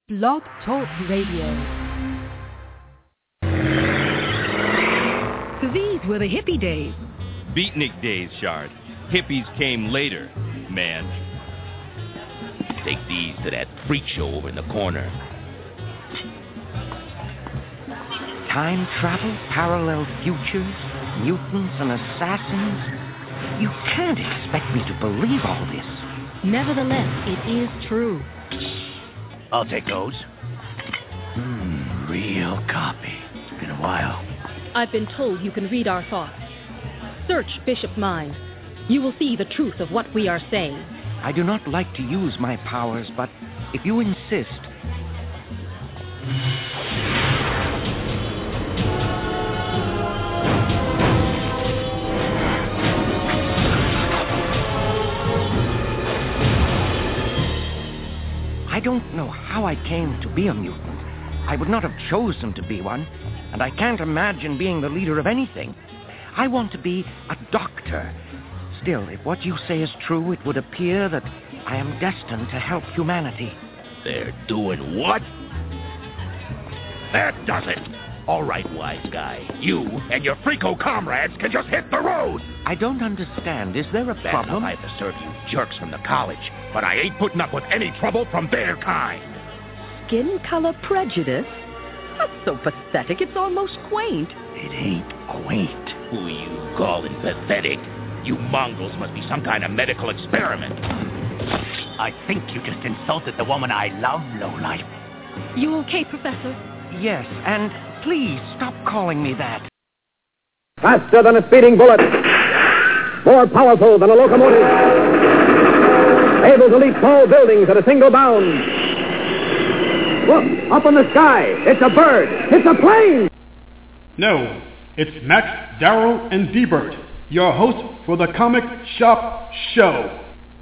Blog Talk Radio. These were the hippie days. Beatnik days, Shard. Hippies came later, man. Take these to that freak show over in the corner. Time travel, parallel futures, mutants and assassins. You can't expect me to believe all this. Nevertheless, it is true. I'll take those. Real copy. It's been a while. I've been told you can read our thoughts. Search Bishop's mind. You will see the truth of what we are saying. I do not like to use my powers, but if you insist... I don't know how I came to be a mutant. I would not have chosen to be one, and I can't imagine being the leader of anything. I want to be a doctor. Still, if what you say is true, it would appear that I am destined to help humanity. They're doing what? That does it. All right, wise guy. You and your freako comrades can just hit the road. I don't understand. Is there a problem? I have to serve you jerks from the college, but I ain't putting up with any trouble from their kind. Skin color prejudice? That's so pathetic, it's almost quaint. It ain't quaint. Who you calling pathetic? You mongrels must be some kind of medical experiment. I think you just insulted the woman I love, lowlife. You okay, Professor? Yes, and please stop calling me that. Faster than a speeding bullet. More powerful than a locomotive. Able to leap tall buildings at a single bound. Look, up in the sky. It's a bird. It's a plane. No, it's Max, Darryl, and D-Bert, your host for the Comic Shop Show.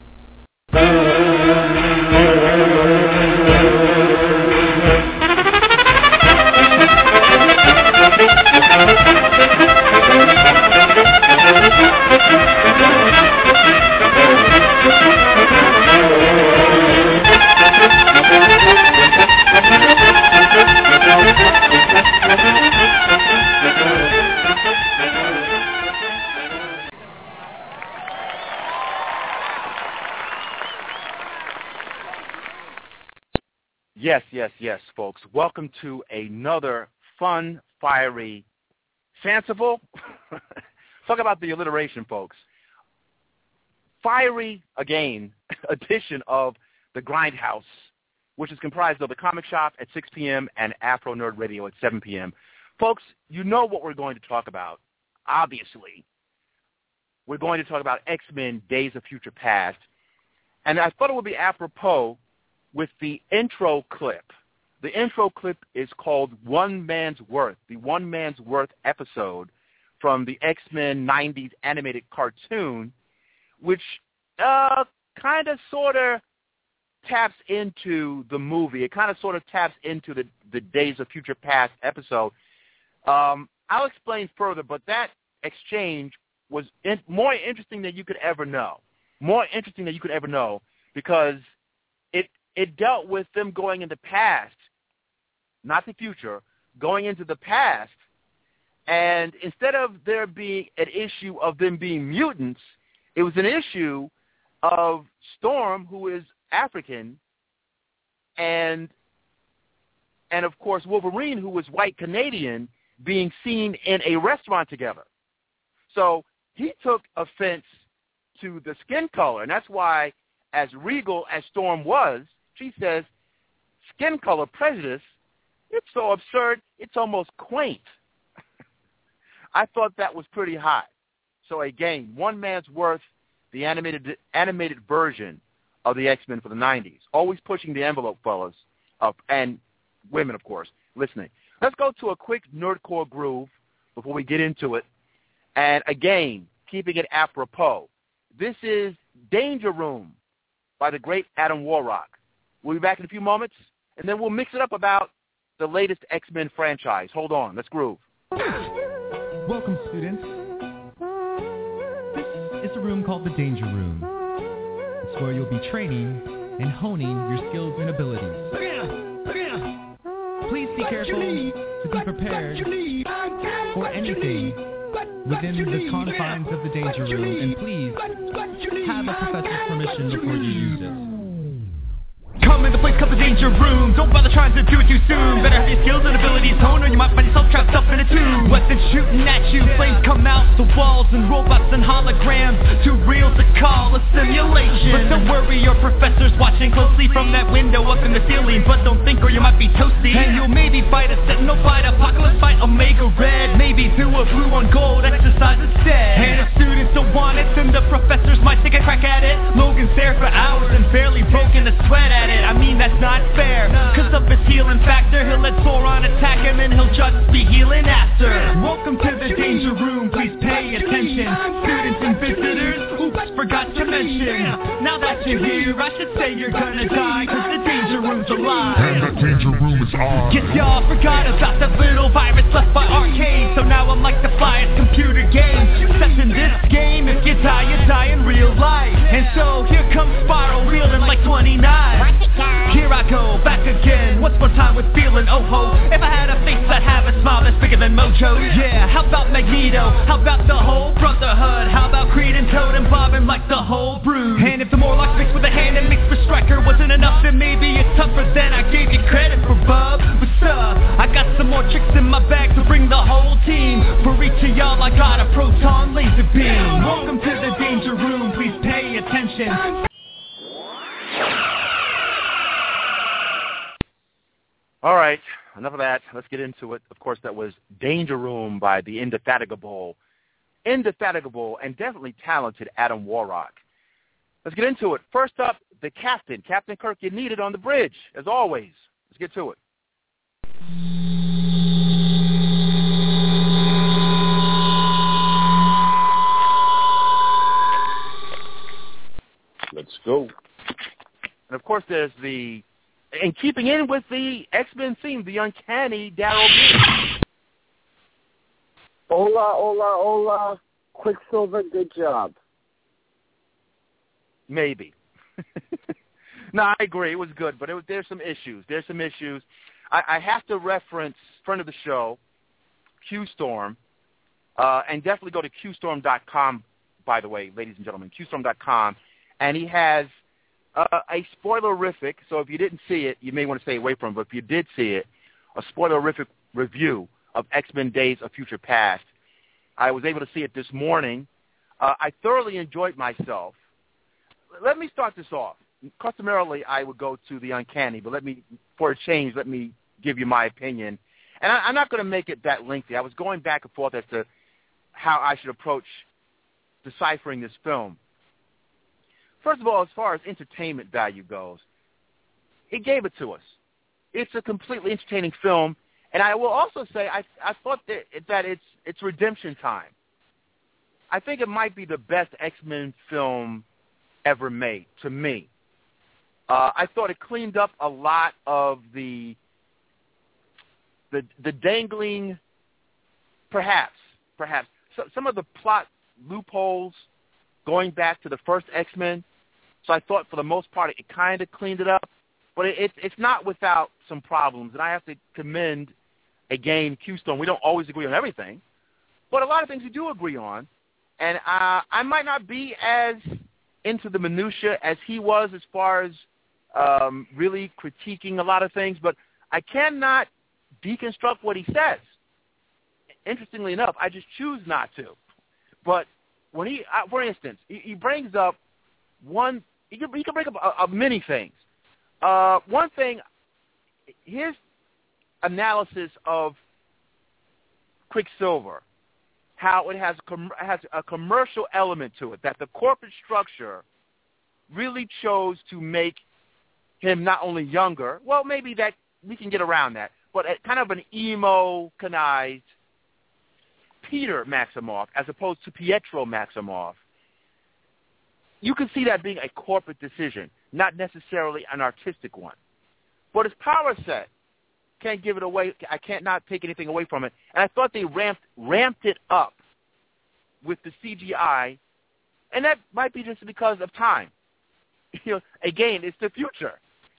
Yes, folks. Welcome to another fun, fiery, fanciful, talk about the alliteration, folks, fiery, again, edition of The Grindhouse, which is comprised of The Comic Shop at 6 p.m. and Afro Nerd Radio at 7 p.m. Folks, you know what we're going to talk about, obviously. We're going to talk about X-Men Days of Future Past, and I thought it would be apropos with the intro clip. The intro clip is called One Man's Worth, the One Man's Worth episode from the X-Men 90s animated cartoon, which kind of sort of taps into the movie. It kind of sort of taps into the Days of Future Past episode. I'll explain further, but that exchange was more interesting than you could ever know. More interesting than you could ever know, because it dealt with them going in the past, not the future, going into the past. And instead of there being an issue of them being mutants, it was an issue of Storm, who is African, and of course Wolverine, who was white Canadian, being seen in a restaurant together. So he took offense to the skin color, and that's why, as regal as Storm was, she says, skin color prejudice, it's so absurd, it's almost quaint. I thought that was pretty hot. So again, One Man's Worth, the animated version of the X-Men for the 90s. Always pushing the envelope, fellas, and women, of course, listening. Let's go to a quick nerdcore groove before we get into it. And again, keeping it apropos. This is Danger Room by the great Adam Warrock. We'll be back in a few moments, and then we'll mix it up about the latest X-Men franchise. Hold on. Let's groove. Welcome, students. This is a room called the Danger Room. It's where you'll be training and honing your skills and abilities. please be careful to be prepared for anything within the confines of the danger room, and please have a professor's permission before you use it. Come in the place called the danger room. Don't bother trying to do it too soon. Better have your skills and abilities honed, or you might find yourself trapped up in a tomb. Weapons shooting at you, flames come out the walls, and robots and holograms, too real to call a simulation. But don't worry, your professor's watching closely from that window up in the ceiling. But don't think or you might be toasty, and you'll maybe fight a Sentinel fight, Apocalypse fight, Omega Red. Maybe do a blue on gold exercise instead. And if students don't want it, then the professors might take a crack at it. Logan's there for hours and barely broken a sweat at it. I mean, that's not fair, cause of his healing factor. He'll let Sauron attack him and he'll just be healing after. Welcome to the danger room, please pay attention. Students and visitors, oops, forgot to mention. Now that you're here, I should say you're gonna die, cause the danger room's alive. And the danger room is on. Guess y'all forgot about that little virus left by Arcade. So now I'm like the flyest computer game. Except in this game, if you die in real life. And so here comes Spiral, wielding like 29. Here I go, back again. What's more time with feeling, oh ho. If I had a face, I'd have a smile that's bigger than Mojo. Yeah, how about Magneto? How about the whole Brotherhood? How about Creed and Toad and Bob and like the whole brood? And if the Morlocks mixed with a hand and mixed with Stryker wasn't enough, then maybe it's tougher than I gave you credit for, bub. But I got some more tricks in my bag to bring the whole team. For each of y'all, I got a proton laser beam. Welcome to the danger room, please pay attention. All right, enough of that. Let's get into it. Of course, that was Danger Room by the indefatigable, and definitely talented Adam Warrock. Let's get into it. First up, the captain, Captain Kirk, you needed on the bridge, as always. Let's get to it. Let's go. And, of course, there's the... And keeping in with the X-Men theme, the uncanny Daryl B. Hola. Quicksilver, good job. Maybe. No, I agree. It was good, but there's some issues. I have to reference friend of the show, QStorm, and definitely go to QStorm.com, by the way, ladies and gentlemen, QStorm.com, and he has... a spoilerific, so if you didn't see it, you may want to stay away from it, but if you did see it, a spoilerific review of X-Men Days of Future Past. I was able to see it this morning. I thoroughly enjoyed myself. Let me start this off. Customarily, I would go to the uncanny, but for a change, let me give you my opinion. And I'm not going to make it that lengthy. I was going back and forth as to how I should approach deciphering this film. First of all, as far as entertainment value goes, it gave it to us. It's a completely entertaining film, and I will also say I thought that it's redemption time. I think it might be the best X-Men film ever made, to me. I thought it cleaned up a lot of the dangling, perhaps, some of the plot loopholes going back to the first X-Men. So I thought for the most part it kind of cleaned it up. But it's not without some problems. And I have to commend, again, QStorm. We don't always agree on everything. But a lot of things we do agree on. And I might not be as into the minutia as he was as far as really critiquing a lot of things. But I cannot deconstruct what he says. Interestingly enough, I just choose not to. But when he, for instance, he brings up he can bring up many things. One thing, his analysis of Quicksilver, how it has a commercial element to it, that the corporate structure really chose to make him not only younger, well, maybe that we can get around that, but kind of an emo-canized Peter Maximoff as opposed to Pietro Maximoff. You can see that being a corporate decision, not necessarily an artistic one. But his power set, can't give it away. I can't not take anything away from it. And I thought they ramped it up with the CGI, and that might be just because of time. Again, it's the future.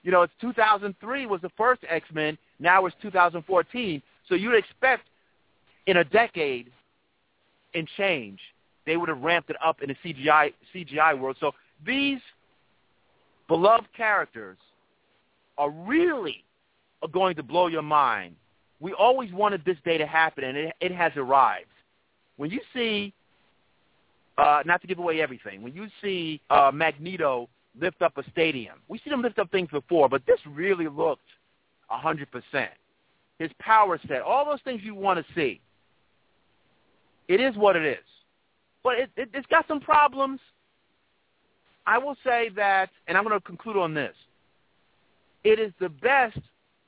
You know, it's 2003 was the first X-Men. Now it's 2014. So you'd expect in a decade and change, they would have ramped it up in the CGI world. So these beloved characters are really going to blow your mind. We always wanted this day to happen, and it has arrived. When you see, not to give away everything, when you see Magneto lift up a stadium, we see them lift up things before, but this really looked 100%. His power set, all those things you want to see. It is what it is. But it's got some problems. I will say that, and I'm going to conclude on this. It is the best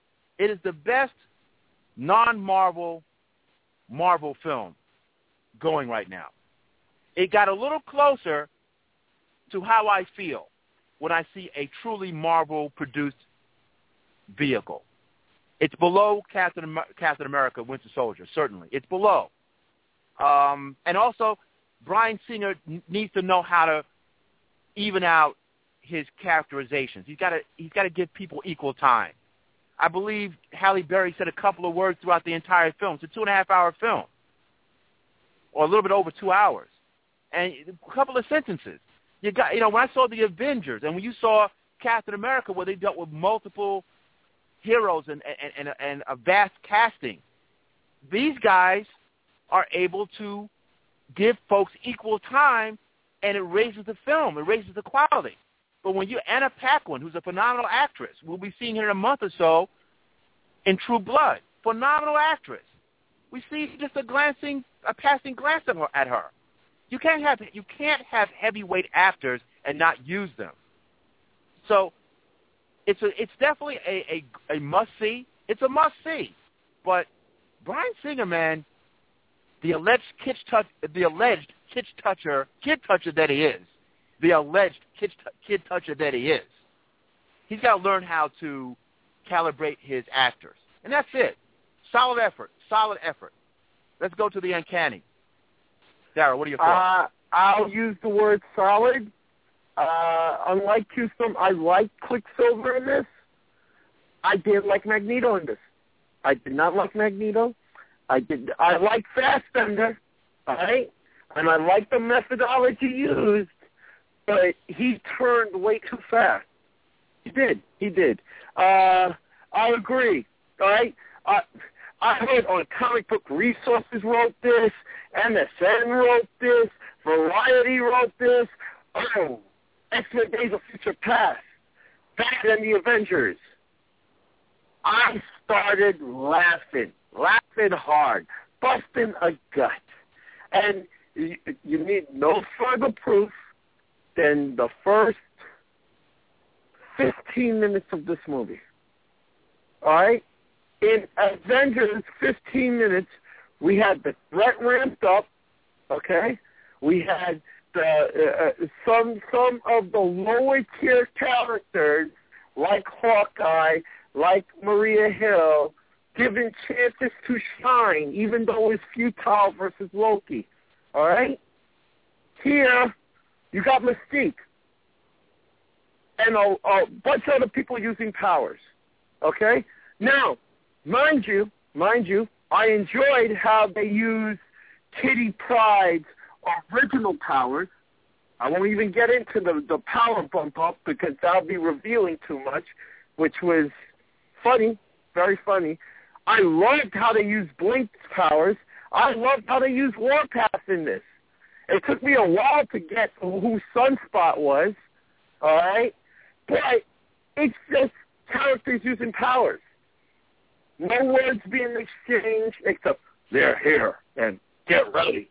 non-Marvel Marvel film going right now. It got a little closer to how I feel when I see a truly Marvel-produced vehicle. It's below Captain America, Winter Soldier, certainly. It's below. And also, Bryan Singer needs to know how to even out his characterizations. He's got to give people equal time. I believe Halle Berry said a couple of words throughout the entire film. It's a 2.5-hour film, or a little bit over 2 hours, and a couple of sentences. When I saw the Avengers, and when you saw Captain America, where they dealt with multiple heroes and a vast casting, these guys are able to give folks equal time, and it raises the film. It raises the quality. But when Anna Paquin, who's a phenomenal actress, we'll be seeing her in a month or so in True Blood, phenomenal actress. We see just a passing glance at her. You can't have heavyweight actors and not use them. So it's definitely a must see. It's a must see. But Bryan Singer, man, the alleged kid toucher that he is, he's got to learn how to calibrate his actors. And that's it. Solid effort. Let's go to the uncanny. Darryl, what are your thoughts? I'll use the word solid. Unlike Houston, I like Quicksilver in this. I did like Magneto in this. I did not like Magneto. I like Fassbender, all right? And I like the methodology used, but he turned way too fast. He did. I agree, all right? I heard on Comic Book Resources wrote this, MSN wrote this, Variety wrote this. Oh, X-Men Days of Future Past, better than the Avengers. I started laughing hard, busting a gut. And you need no further proof than the first 15 minutes of this movie. All right? In Avengers 15 minutes, we had the threat ramped up, okay? We had some of the lower tier characters like Hawkeye, like Maria Hill, given chances to shine, even though it's futile versus Loki. All right? Here, you got Mystique and a bunch of other people using powers. Okay? Now, mind you, I enjoyed how they used Kitty Pryde's original powers. I won't even get into the power bump up because that'll be revealing too much, which was funny, very funny. I loved how they used Blink's powers. I loved how they used Warpath in this. It took me a while to get who Sunspot was, all right? But it's just characters using powers. No words being exchanged except, they're here, and get ready.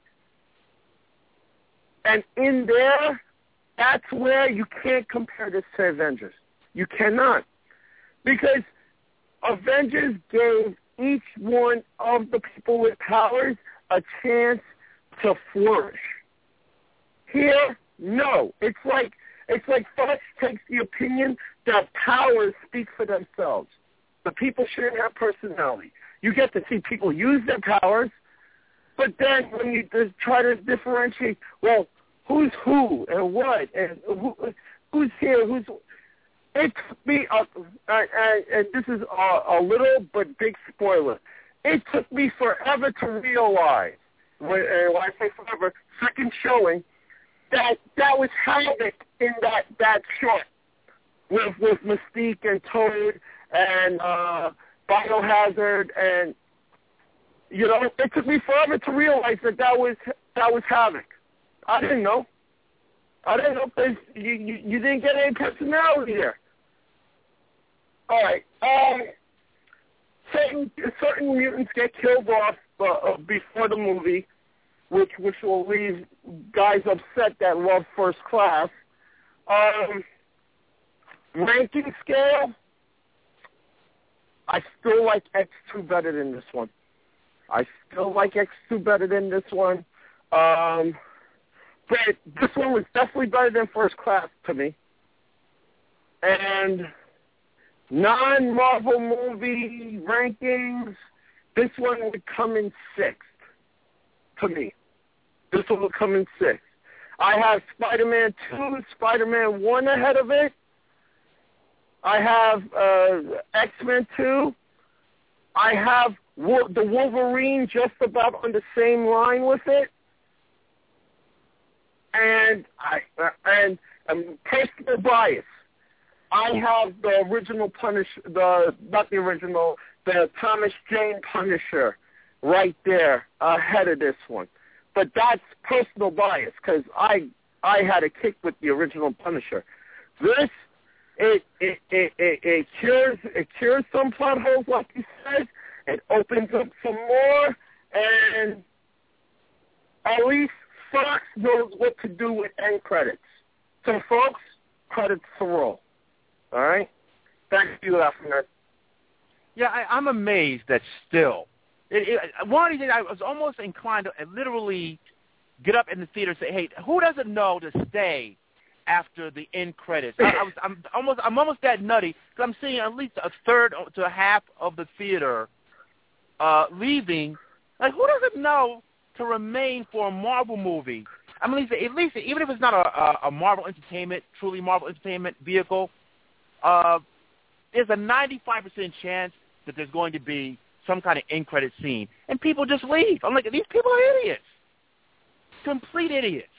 And in there, that's where you can't compare this to Avengers. You cannot. Because Avengers gave each one of the people with powers a chance to flourish. Here, no. It's like Fox takes the opinion that powers speak for themselves. The people shouldn't have personality. You get to see people use their powers, but then when you try to differentiate, well, who's who and what and who's here, It took me, and this is a little but big spoiler, it took me forever to realize, when I say forever, second showing, that was Havoc in that short with Mystique and Toad and Biohazard, and it took me forever to realize that was Havoc. I didn't know because you didn't get any personality there. All right. Certain mutants get killed off before the movie, which will leave guys upset that love First Class. Ranking scale, I still like X2 better than this one. But this one was definitely better than First Class to me. And non-Marvel movie rankings, this one would come in 6th to me. This one would come in 6th. I have Spider-Man 2, Spider-Man 1 ahead of it. I have X-Men 2. I have the Wolverine just about on the same line with it. And personal bias. I have the original the Thomas Jane Punisher right there ahead of this one. But that's personal bias because I had a kick with the original Punisher. This it cures some plot holes, like you said. It opens up some more, and at least Fox knows what to do with end credits. So, folks, credits to roll. All right? Thank you, Lafayette. Yeah, I'm amazed that still. One of these days, I was almost inclined to literally get up in the theater and say, hey, who doesn't know to stay after the end credits? I'm almost that nutty because I'm seeing at least a third to a half of the theater leaving. Like, who doesn't know to remain for a Marvel movie? I mean, at least even if it's not a Marvel Entertainment, truly Marvel Entertainment vehicle, there's a 95% chance that there's going to be some kind of end credit scene, and people just leave. I'm like, these people are idiots, complete idiots.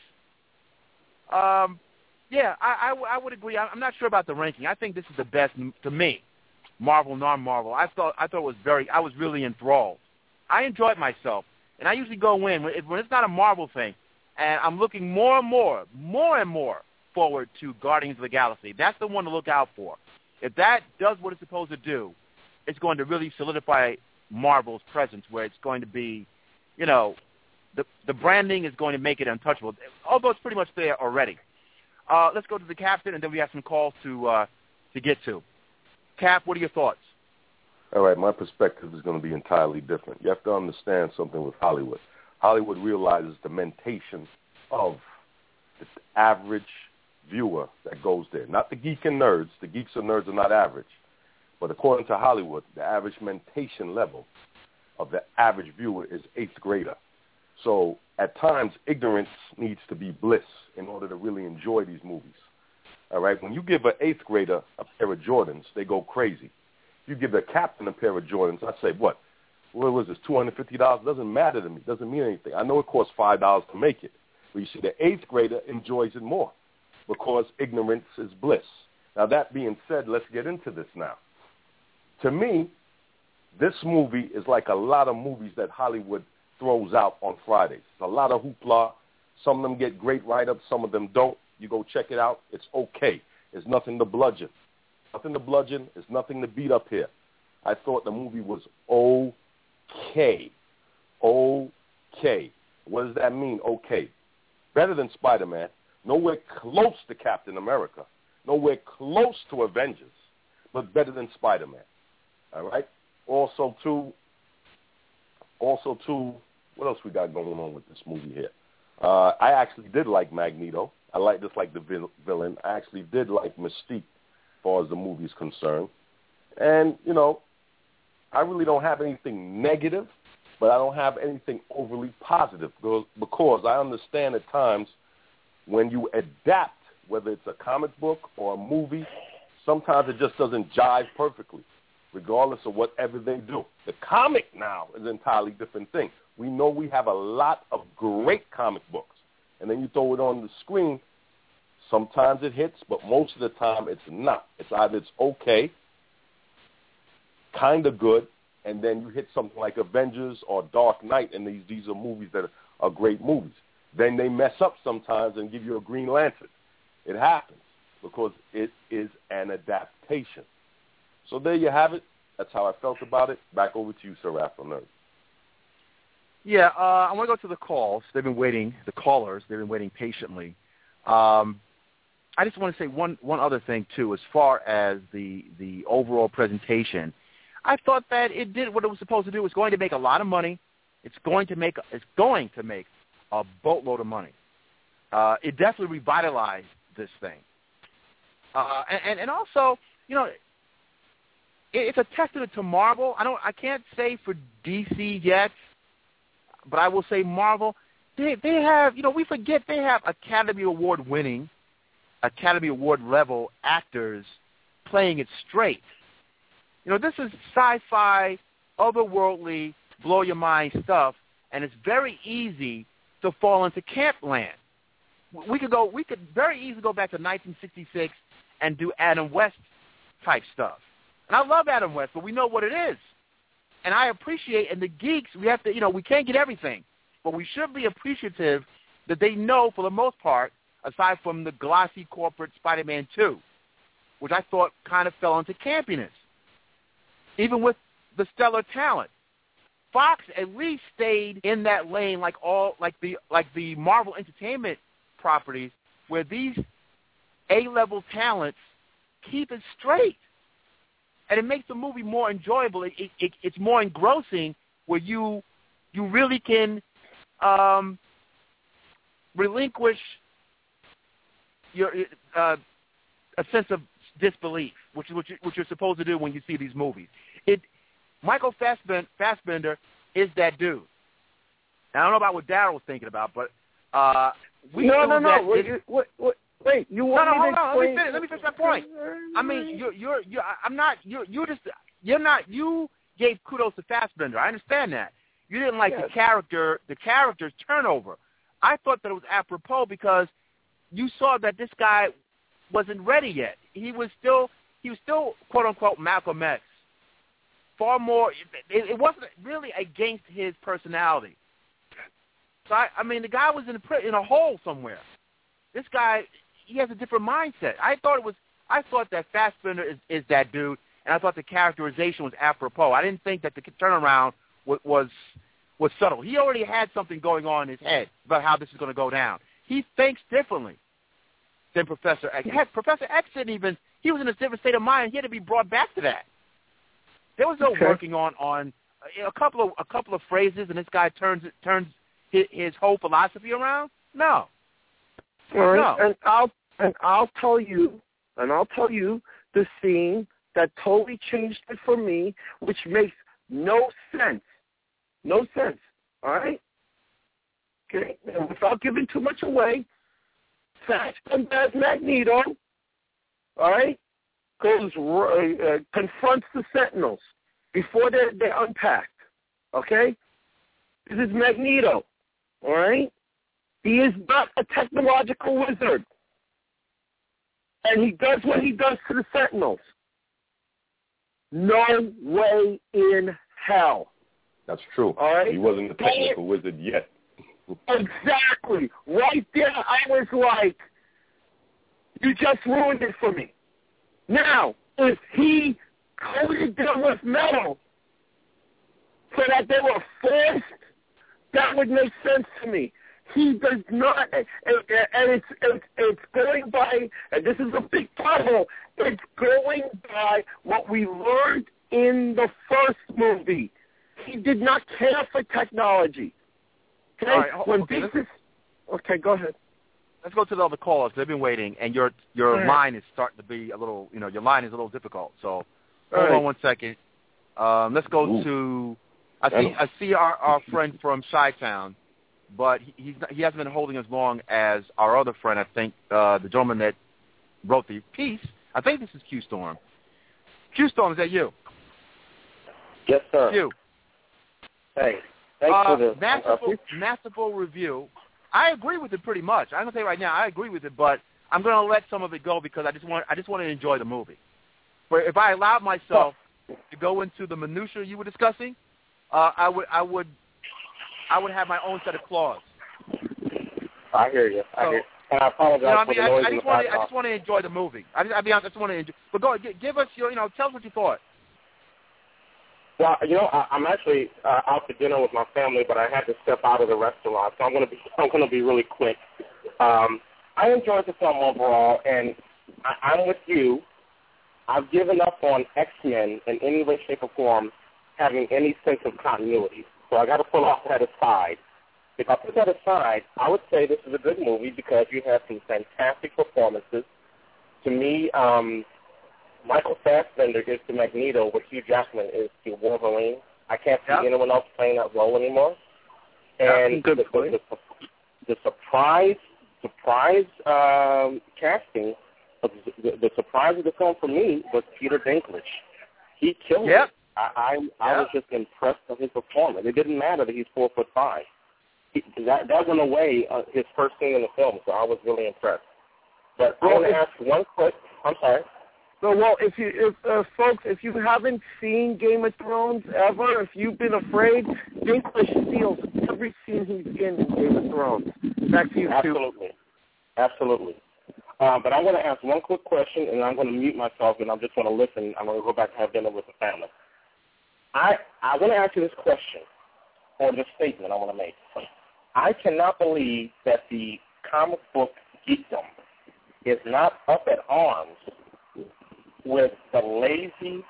Yeah, I would agree. I'm not sure about the ranking. I think this is the best to me, Marvel, non-Marvel. I thought it was I was really enthralled. I enjoyed myself, and I usually go in when it's not a Marvel thing, and I'm looking more and more forward to Guardians of the Galaxy. That's the one to look out for. If that does what it's supposed to do, it's going to really solidify Marvel's presence, where it's going to be, the branding is going to make it untouchable, although it's pretty much there already. Let's go to the captain, and then we have some calls to get to. Cap, what are your thoughts? All right, my perspective is going to be entirely different. You have to understand something with Hollywood. Hollywood realizes the mentation of the average viewer that goes there. Not the geek and nerds. The geeks and nerds are not average. But according to Hollywood, the average mentation level of the average viewer is 8th grader. So at times, ignorance needs to be bliss in order to really enjoy these movies. All right? When you give an 8th grader a pair of Jordans, they go crazy. You give a captain a pair of Jordans, I say, what was this, $250? Doesn't matter to me. Doesn't mean anything. I know it costs $5 to make it. But you see, the 8th grader enjoys it more because ignorance is bliss. Now, that being said, let's get into this now. To me, this movie is like a lot of movies that Hollywood throws out on Fridays. It's a lot of hoopla. Some of them get great write-ups. Some of them don't. You go check it out. It's okay. There's nothing to bludgeon. Nothing to bludgeon. There's nothing to beat up here. I thought the movie was okay. Okay. What does that mean, okay? Better than Spider-Man. Nowhere close to Captain America. Nowhere close to Avengers. But better than Spider-Man. All right? Also, too, what else we got going on with this movie here? I actually did like Magneto. I just like the villain. I actually did like Mystique as far as the movie is concerned. And, I really don't have anything negative, but I don't have anything overly positive because I understand at times when you adapt, whether it's a comic book or a movie, sometimes it just doesn't jive perfectly, regardless of whatever they do. The comic now is an entirely different thing. We know we have a lot of great comic books, and then you throw it on the screen. Sometimes it hits, but most of the time it's not. It's either it's okay, kind of good, and then you hit something like Avengers or Dark Knight, and these are movies that are great movies. Then they mess up sometimes and give you a Green Lantern. It happens because it is an adaptation. So there you have it. That's how I felt about it. Back over to you, Sir Afro Nerd. Yeah, I want to go to the calls. They've been waiting, the callers, they've been waiting patiently. I just want to say one other thing, too, as far as the overall presentation. I thought that it did what it was supposed to do. It was going to make a lot of money. It's going to make a boatload of money. It definitely revitalized this thing. And also, you know, it's a testament to Marvel. I can't say for DC yet, but I will say Marvel. They have, you know, we forget they have Academy Award winning, Academy Award level actors playing it straight. You know, this is sci-fi, otherworldly, blow your mind stuff, and it's very easy to fall into camp land. We could very easily go back to 1966 and do Adam West type stuff. And I love Adam West, but we know what it is. And I appreciate, and the geeks, we have to, you know, we can't get everything, but we should be appreciative that they know, for the most part, aside from the glossy corporate Spider-Man 2, which I thought kind of fell into campiness. Even with the stellar talent, Fox at least stayed in that lane like the Marvel Entertainment properties, where these A-level talents keep it straight. And it makes the movie more enjoyable. It's more engrossing, where you really can relinquish your a sense of disbelief, which is what you're supposed to do when you see these movies. Michael Fassbender is that dude. Now, I don't know about what Darryl was thinking about, but Wait, you want me to explain? Let me finish my point. I mean, you gave kudos to Fassbender. I understand that. You didn't like the character's turnover. I thought that it was apropos because you saw that this guy wasn't ready yet. He was still quote unquote Malcolm X. Far more, it wasn't really against his personality. So I mean, the guy was in a hole somewhere. This guy, he has a different mindset. I thought that Fassbender is that dude, and I thought the characterization was apropos. I didn't think that the turnaround was subtle. He already had something going on in his head about how this is going to go down. He thinks differently than Professor X. Heck, Professor X he was in a different state of mind. He had to be brought back to that. There was no working on a couple of phrases, and this guy turns his whole philosophy around. No. All right. No. And I'll tell you the scene that totally changed it for me, which makes no sense. No sense. All right? Okay? And without giving too much away, Fassbender's Magneto, all right, confronts the Sentinels before they're unpacked. Okay? This is Magneto. All right? He is not a technological wizard. And he does what he does to the Sentinels. No way in hell. That's true. All right? He wasn't a technical wizard yet. Exactly. Right there, I was like, you just ruined it for me. Now, if he coated them with metal so that they were forced, that would make sense to me. He does not, and it's going by, and this is a big puzzle, it's going by what we learned in the first movie. He did not care for technology. Okay? All right, okay, go ahead. Let's go to the other callers. They've been waiting, and your line is starting to be a little, your line is a little difficult. So hold on 1 second. Let's go to, I see our friend from Chi-Town, but he hasn't been holding as long as our other friend, I think, the gentleman that wrote the piece. I think this is Q Storm. Q Storm, is that you? Yes, sir. You. Hey, thanks for the masterful review. I agree with it pretty much. I'm gonna say right now, I agree with it, but I'm gonna let some of it go because I just want to enjoy the movie. But if I allowed myself to go into the minutia you were discussing, I would have my own set of claws. I hear you. And I apologize for the noise in the background. I just want to enjoy the movie. I'll be honest, I just want to enjoy. But go give us your, tell us what you thought. Well, I'm actually out to dinner with my family, but I had to step out of the restaurant, so I'm going to be really quick. I enjoyed the film overall, and I'm with you. I've given up on X-Men in any way, shape, or form having any sense of continuity. So I got to pull off that aside. If I put that aside, I would say this is a good movie because you have some fantastic performances. To me, Michael Fassbender is the Magneto, but Hugh Jackman is the Wolverine. I can't see anyone else playing that role anymore. And the surprise casting, the surprise of the film for me was Peter Dinklage. He killed it. I was just impressed with his performance. It didn't matter that he's 4'5". That went away his first scene in the film, so I was really impressed. But I want to ask one question. I'm sorry. So, well, folks, if you haven't seen Game of Thrones ever, if you've been afraid, Dinklage steals every scene he's in Game of Thrones. Back to you, Absolutely. But I want to ask one quick question, and I'm going to mute myself, and I just want to listen. I'm going to go back and have dinner with the family. I want to ask you this question, or this statement I want to make. I cannot believe that the comic book geekdom is not up at arms with the lazy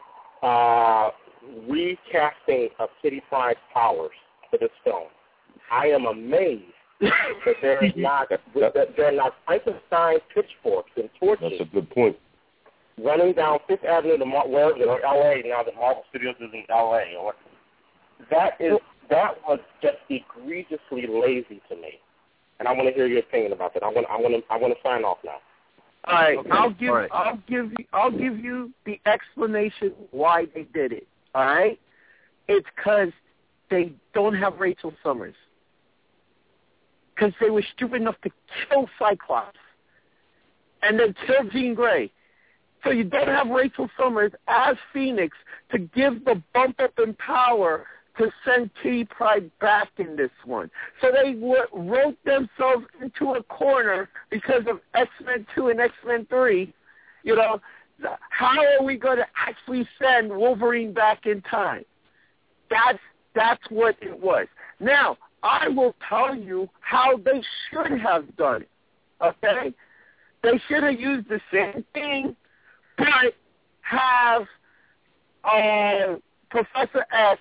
recasting of Kitty Pryde's powers for this film. I am amazed that there are not Frankenstein pitchforks and torches. That's a good point. Running down Fifth Avenue to L.A. now that Marvel Studios is in L.A. That was just egregiously lazy to me, and I want to hear your opinion about that. I want to sign off now. All right, okay. I'll give you the explanation why they did it. All right, it's because they don't have Rachel Summers. Because they were stupid enough to kill Cyclops and then kill Jean Grey. So you don't have Rachel Summers as Phoenix to give the bump up in power to send Kitty Pryde back in this one. So they wrote themselves into a corner because of X-Men 2 and X-Men 3. How are we going to actually send Wolverine back in time? That's what it was. Now, I will tell you how they should have done it, okay? They should have used the same thing, but have Professor X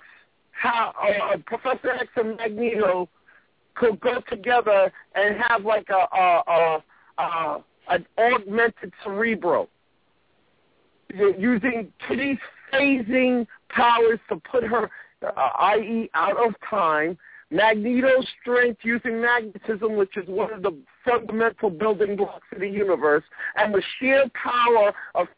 and Magneto could go together and have like an augmented Cerebro, using Kitty's phasing powers to put her, i.e., out of time. Magneto's strength using magnetism, which is one of the fundamental building blocks of the universe, and the sheer power of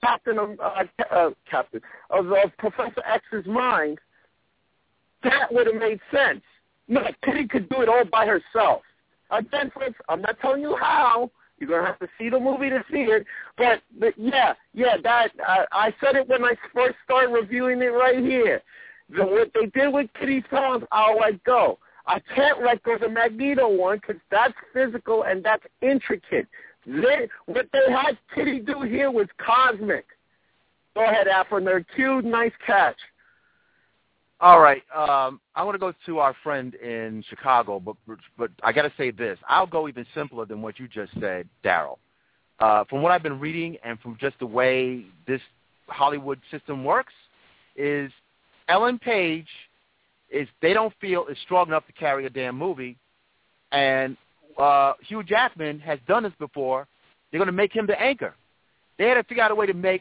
Professor X's mind. That would have made sense. No, Kitty could do it all by herself. Again, I'm not telling you how. You're going to have to see the movie to see it. But yeah, that I said it when I first started reviewing it right here. What they did with Kitty's powers, I'll let go. I can't let go of the Magneto one because that's physical and that's intricate. What they had Kitty do here was cosmic. Go ahead, Afro Nerd. Q, nice catch. All right. I want to go to our friend in Chicago, but I got to say this. I'll go even simpler than what you just said, Daryl. From what I've been reading and from just the way this Hollywood system works is Ellen Page they don't feel is strong enough to carry a damn movie, and Hugh Jackman has done this before. They're going to make him the anchor. They had to figure out a way to make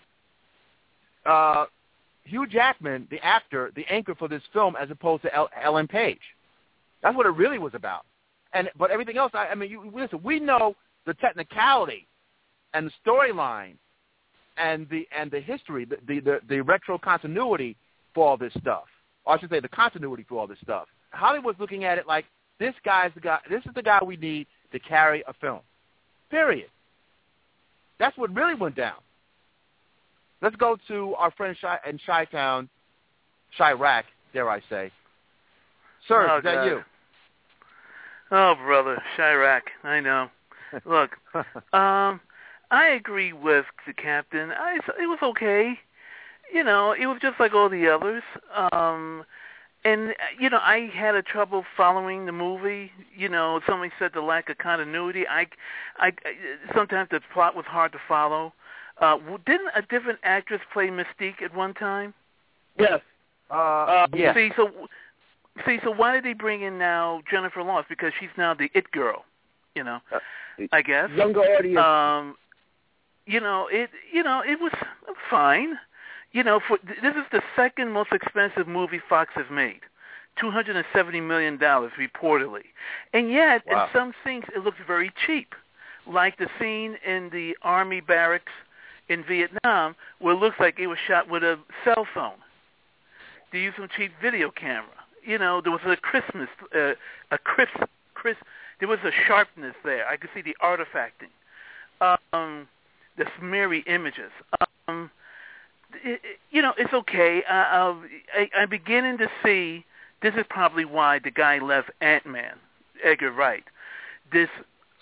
Hugh Jackman, the actor, the anchor for this film as opposed to Ellen Page. That's what it really was about. But everything else, listen, we know the technicality and the storyline the history, the retro continuity for all this stuff. Or I should say the continuity for all this stuff. Hollywood's looking at it like this guy's the guy. This is the guy we need to carry a film. Period. That's what really went down. Let's go to our friend in Chi-Town, Chirac, dare I say. Sir, is that you? Oh, brother, Chirac, I know. Look, I agree with the captain. It was okay. You know, it was just like all the others. And, you know, I had a trouble following the movie. You know, somebody said the lack of continuity. I sometimes the plot was hard to follow. Didn't a different actress play Mystique at one time? Yes. Yeah. See, so why did they bring in now Jennifer Lawrence? Because she's now the it girl, you know, I guess. Younger audience. You know, it was fine. You know, this is the second most expensive movie Fox has made, $270 million reportedly, and yet in some scenes it looks very cheap, like the scene in the army barracks in Vietnam where it looks like it was shot with a cell phone. They used some cheap video camera. You know, there was there was a sharpness there. I could see the artifacting, the smeary images. You know, it's okay. I'm beginning to see, this is probably why the guy left Ant-Man, Edgar Wright. This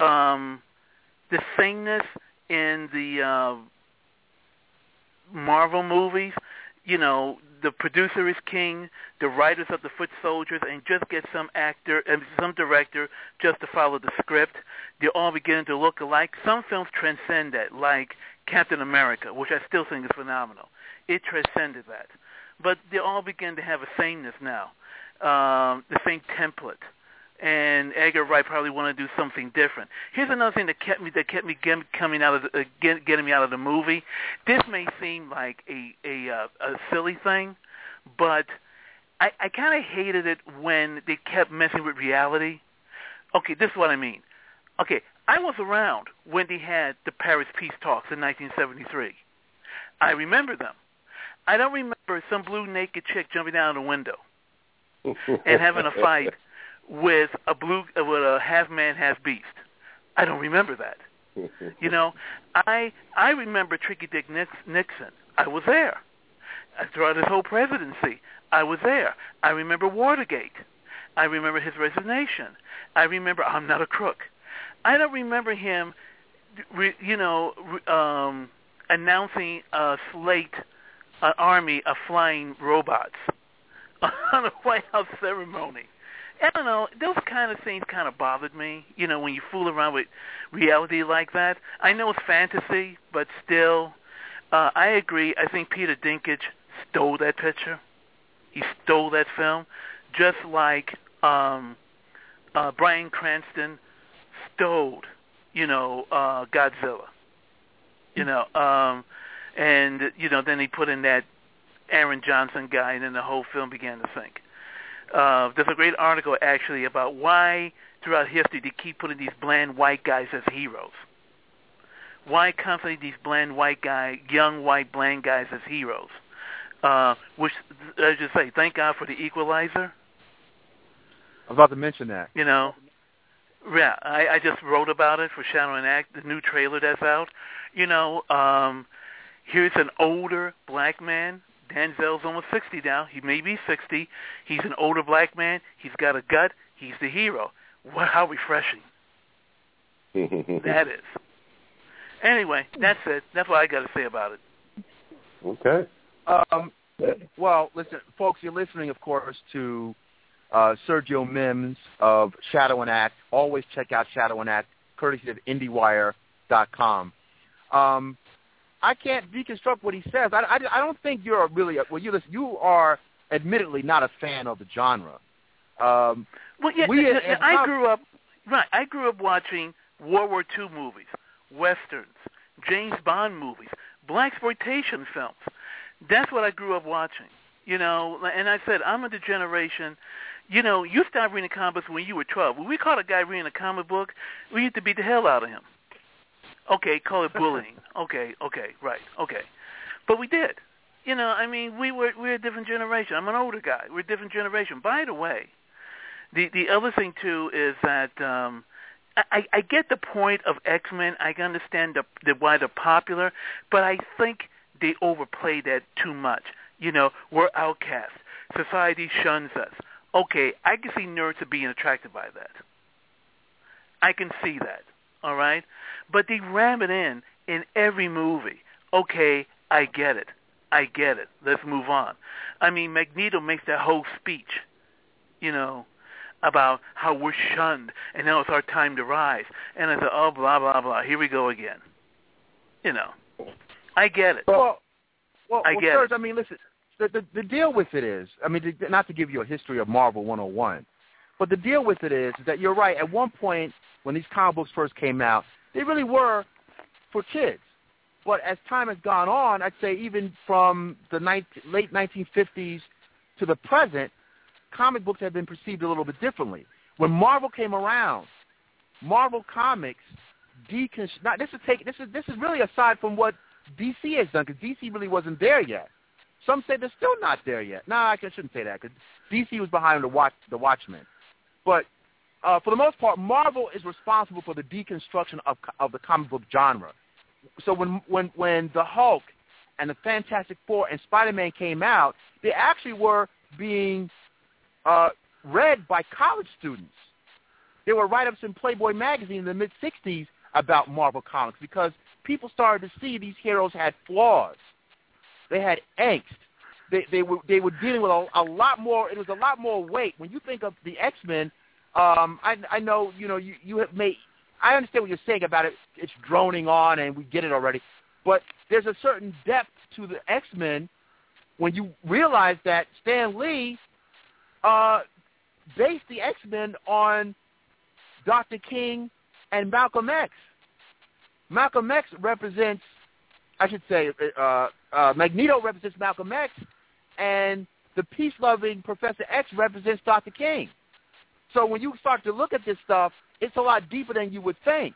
sameness in the Marvel movies, you know, the producer is king, the writers are the foot soldiers, and just get some actor and some director just to follow the script. They're all beginning to look alike. Some films transcend that, like Captain America, which I still think is phenomenal. It transcended that. But they all begin to have a sameness now, the same template. And Edgar Wright probably want to do something different. Here's another thing that kept me getting me out of the movie. This may seem like a silly thing, but I kind of hated it when they kept messing with reality. Okay, this is what I mean. Okay, I was around when they had the Paris Peace Talks in 1973. I remember them. I don't remember some blue naked chick jumping out of the window and having a fight with a half man, half beast. I don't remember that. You know, I remember Tricky Dick Nixon. I was there. Throughout his whole presidency, I was there. I remember Watergate. I remember his resignation. I remember I'm not a crook. I don't remember him, announcing a slate, an army of flying robots on a White House ceremony. I don't know, those kind of things kind of bothered me, you know, when you fool around with reality like that. I know it's fantasy, but still, I agree. I think Peter Dinklage stole that picture. He stole that film, just like Bryan Cranston stole, Godzilla. And, then he put in that Aaron Johnson guy, and then the whole film began to sink. There's a great article, actually, about why throughout history they keep putting these bland white guys as heroes. Why constantly these bland white guys, young white bland guys as heroes? Which, I just say, thank God for the Equalizer. I was about to mention that. Yeah, I just wrote about it for Shadow and Act, the new trailer that's out. Here's an older black man. Denzel's almost 60 now. He may be 60. He's an older black man. He's got a gut. He's the hero. How refreshing. That is. Anyway, that's it. That's what I got to say about it. Okay. Well, listen, folks, you're listening, of course, to Sergio Mims of Shadow and Act. Always check out Shadow and Act, courtesy of IndieWire.com. I can't deconstruct what he says. I don't think you're really you are admittedly not a fan of the genre. I grew up watching World War II movies, westerns, James Bond movies, blaxploitation films. That's what I grew up watching. And I said I'm of the generation. You started reading comic books when you were 12. When we caught a guy reading a comic book, we used to beat the hell out of him. Okay, call it bullying. Okay, right, okay. But we did. You know, I mean, we're a different generation. I'm an older guy. We're a different generation. By the way, the other thing too is that I get the point of X-Men. I can understand why they're popular, but I think they overplay that too much. You know, we're outcasts. Society shuns us. Okay, I can see nerds being attracted by that. I can see that. All right, but they ram it in every movie. Okay, I get it. Let's move on. I mean, Magneto makes that whole speech, you know, about how we're shunned and now it's our time to rise. And I said, oh, blah, blah, blah. Here we go again. You know, I get it. Well, Serge, I mean, listen, the deal with it is, I mean, not to give you a history of Marvel 101, but the deal with it is that you're right. At one point, when these comic books first came out, they really were for kids. But as time has gone on, I'd say even from the late 1950s to the present, comic books have been perceived a little bit differently. When Marvel came around, Marvel Comics this is really aside from what DC has done, because DC really wasn't there yet. Some say they're still not there yet. No, I shouldn't say that, because DC was behind the Watchmen. But for the most part, Marvel is responsible for the deconstruction of the comic book genre. So when the Hulk and the Fantastic Four and Spider-Man came out, they actually were being read by college students. There were write-ups in Playboy magazine in the mid-'60s about Marvel Comics because people started to see these heroes had flaws. They had angst. They were dealing with a lot more. It was a lot more weight. When you think of the X-Men, I know you have made. I understand what you're saying about it. It's droning on, and we get it already. But there's a certain depth to the X-Men when you realize that Stan Lee based the X-Men on Dr. King and Malcolm X. Malcolm X represents, I should say, Magneto represents Malcolm X, and the peace-loving Professor X represents Dr. King. So when you start to look at this stuff, it's a lot deeper than you would think.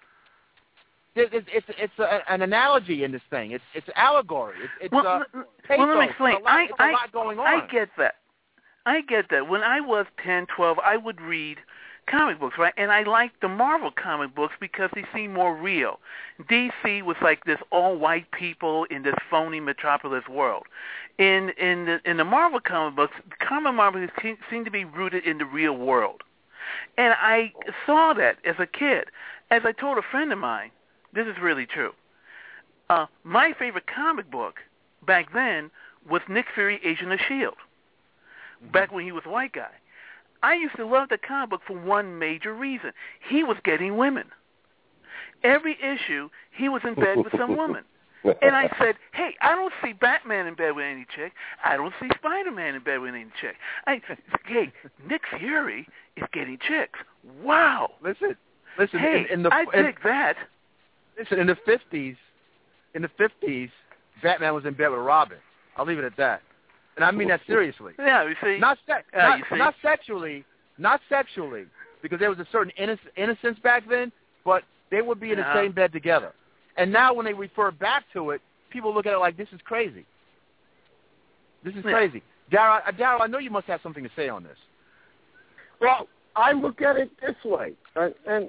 It's an analogy in this thing. It's allegory. It's let me explain. It's a lot going on. I get that. When I was 10, 12, I would read comic books, right? And I liked the Marvel comic books because they seemed more real. DC was like this all-white people in this phony metropolis world. In the Marvel comic books, comic Marvel seemed to be rooted in the real world. And I saw that as a kid. As I told a friend of mine, this is really true. My favorite comic book back then was Nick Fury, Agent of S.H.I.E.L.D., back when he was a white guy. I used to love the comic book for one major reason. He was getting women. Every issue, he was in bed with some woman. And I said, hey, I don't see Batman in bed with any chick. I don't see Spider-Man in bed with any chick. Hey, Nick Fury is getting chicks. Wow. Listen. Hey, I dig that. Listen, in the 50s, Batman was in bed with Robin. I'll leave it at that. And I mean that seriously. Yeah, you see. Not sexually, because there was a certain innocence back then, but they would be in the same bed together. And now when they refer back to it, people look at it like, this is crazy. This is crazy. Darryl, I know you must have something to say on this. Well, I look at it this way, and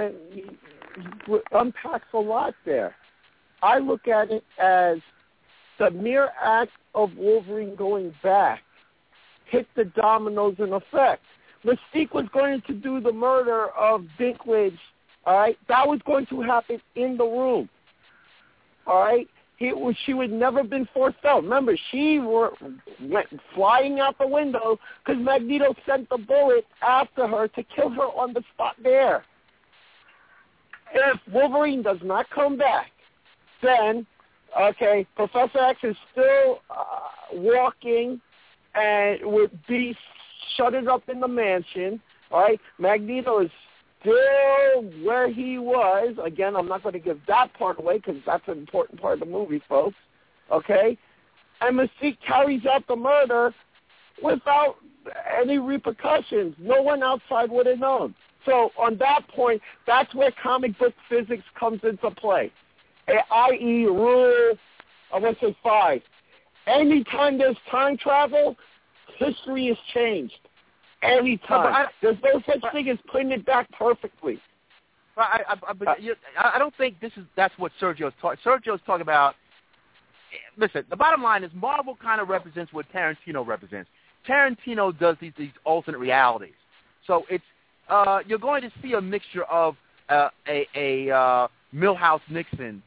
unpacks a lot there. I look at it as the mere act of Wolverine going back hit the dominoes in effect. Mystique was going to do the murder of Dinklage, all right? That was going to happen in the room, all right? She would never have been forced out. Remember, she went flying out the window because Magneto sent the bullet after her to kill her on the spot there. If Wolverine does not come back, then, okay, Professor X is still walking and would be shuttered up in the mansion, all right? Magneto is still where he was. Again, I'm not going to give that part away because that's an important part of the movie, folks, okay? And Mystique carries out the murder without any repercussions. No one outside would have known. So on that point, that's where comic book physics comes into play, i.e. rule, let's say 5. Anytime there's time travel, history is changed. Anytime. There's no such thing as putting it back perfectly. But I don't think that's what Sergio's talking. Sergio's talking about. Listen, the bottom line is Marvel kind of represents what Tarantino represents. Tarantino does these alternate realities. So it's you're going to see a mixture of a Milhouse Nixon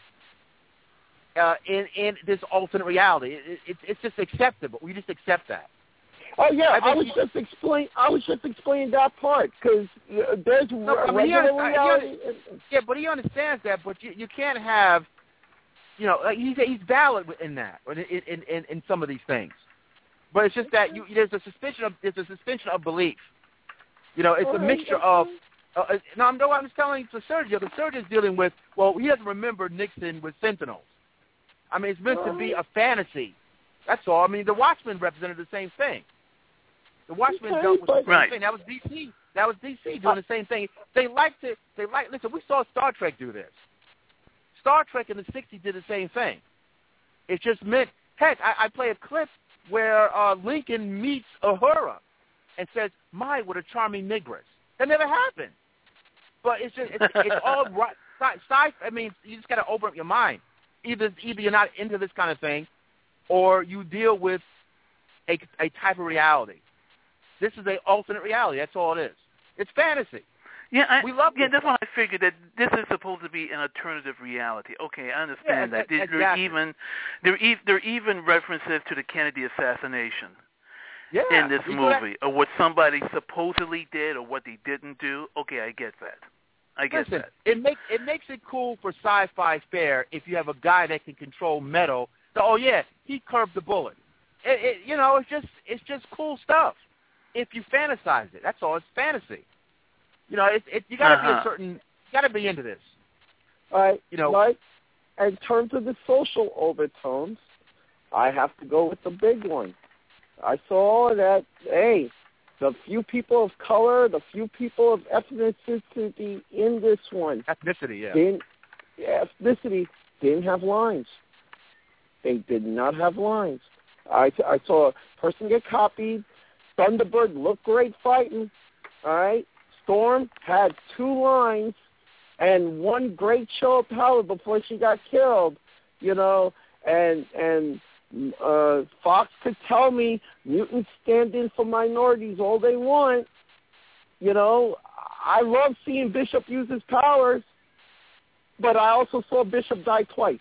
in this alternate reality. It's just acceptable. We just accept that. Oh yeah, I was just explaining that part because there's regular reality. Yeah, but he understands that. But you can't have, he's valid in that, in some of these things. But it's just that there's a suspension of belief. It's a mixture of. I'm just telling you to Sergio. The Sergio's dealing with. Well, he doesn't remember Nixon with Sentinels. I mean, it's meant to be a fantasy. That's all. I mean, the Watchmen represented the same thing. The Watchmen dealt with the same thing. That was DC. That was DC doing the same thing. Listen, we saw Star Trek do this. Star Trek in the 60s did the same thing. It just meant, heck, I play a clip where Lincoln meets Uhura and says, "My, what a charming negress." That never happened. But it's all right. I mean, you just got to open up your mind. Either you're not into this kind of thing, or you deal with a type of reality. This is an alternate reality. That's all it is. It's fantasy. Yeah, we love it. That's why I figured that this is supposed to be an alternative reality. Okay, I understand that. Exactly. There are even references to the Kennedy assassination in this movie, or what somebody supposedly did, or what they didn't do. Okay, I get that. Listen, it makes it cool for sci-fi fair if you have a guy that can control metal. So, oh yeah, he curved the bullet. It's just cool stuff. If you fantasize it, that's all. It's fantasy. You gotta be into this. All right. Like, in terms of the social overtones, I have to go with the big one. I saw that. Hey, the few people of color, the few people of ethnicity in this one. Ethnicity, yeah. Ethnicity didn't have lines. They did not have lines. I saw a person get copied. Thunderbird looked great fighting. All right. Storm had 2 lines and one great show of power before she got killed. And Fox could tell me mutants stand in for minorities all they want. I love seeing Bishop use his powers, but I also saw Bishop die twice.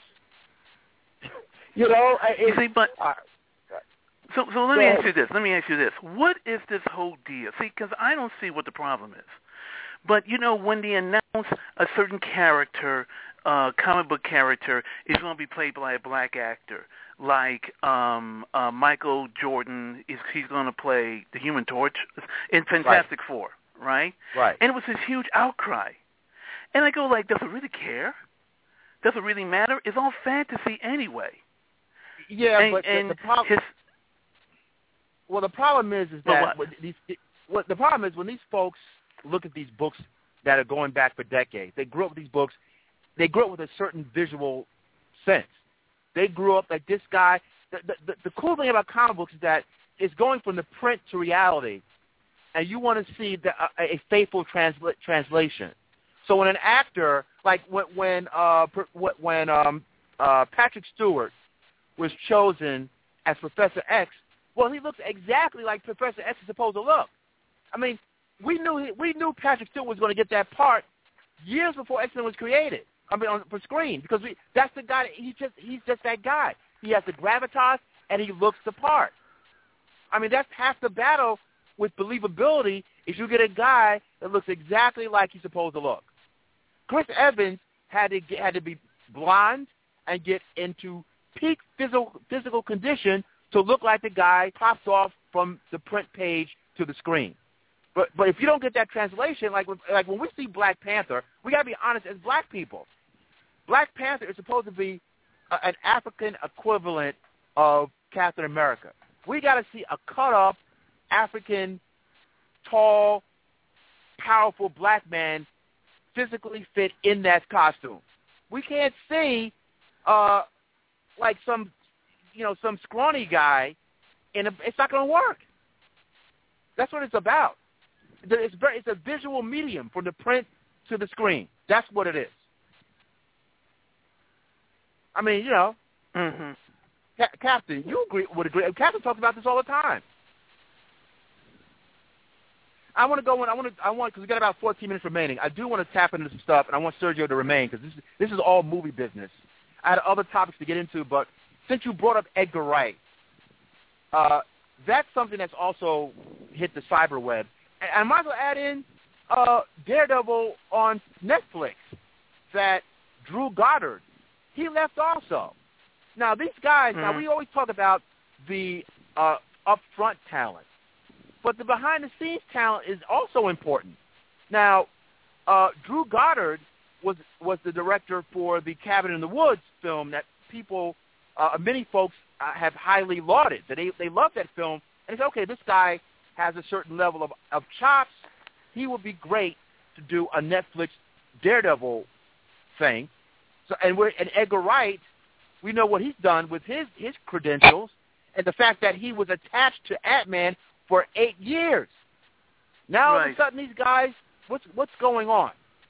So let me ask you this. What is this whole deal? See, because I don't see what the problem is. But, when they announce a certain character, comic book character, is going to be played by a black actor, like Michael Jordan, he's going to play the Human Torch in Fantastic Four, right? Right. And it was this huge outcry. And I go, does it really care? Does it really matter? It's all fantasy anyway. Yeah, but the problem... Well, the problem is that the problem is when these folks look at these books that are going back for decades, they grew up with these books. They grew up with a certain visual sense. They grew up like this guy. The cool thing about comic books is that it's going from the print to reality, and you want to see a faithful translation. So when an actor, like when Patrick Stewart was chosen as Professor X. Well, he looks exactly like Professor X is supposed to look. I mean, we knew Patrick Stewart was going to get that part years before X-Men was created. I mean, for screen, because that's the guy. He's just that guy. He has the gravitas, and he looks the part. I mean, that's half the battle with believability is you get a guy that looks exactly like he's supposed to look. Chris Evans had to be blonde and get into peak physical condition to look like the guy popped off from the print page to the screen. But if you don't get that translation, like when we see Black Panther, we got to be honest as black people. Black Panther is supposed to be an African equivalent of Captain America. We got to see a cut-up African, tall, powerful black man physically fit in that costume. We can't see like some some scrawny guy, and it's not going to work. That's what it's about. It's a visual medium from the print to the screen. That's what it is. I mean, Mm-hmm. Captain, you would agree. Captain talks about this all the time. I want to go in. Because we got about 14 minutes remaining. I do want to tap into some stuff, and I want Sergio to remain because this is all movie business. I had other topics to get into, but since you brought up Edgar Wright, that's something that's also hit the cyberweb. And I might as well add in Daredevil on Netflix that Drew Goddard, he left also. Now, these guys, now we always talk about the upfront talent, but the behind-the-scenes talent is also important. Now, Drew Goddard was the director for the Cabin in the Woods film that people, many folks have highly lauded. That they love that film, and they say, okay, this guy has a certain level of chops. He would be great to do a Netflix Daredevil thing. So, and Edgar Wright, we know what he's done with his credentials and the fact that he was attached to Ant-Man for 8 years. Now all of a sudden these guys, what's going on?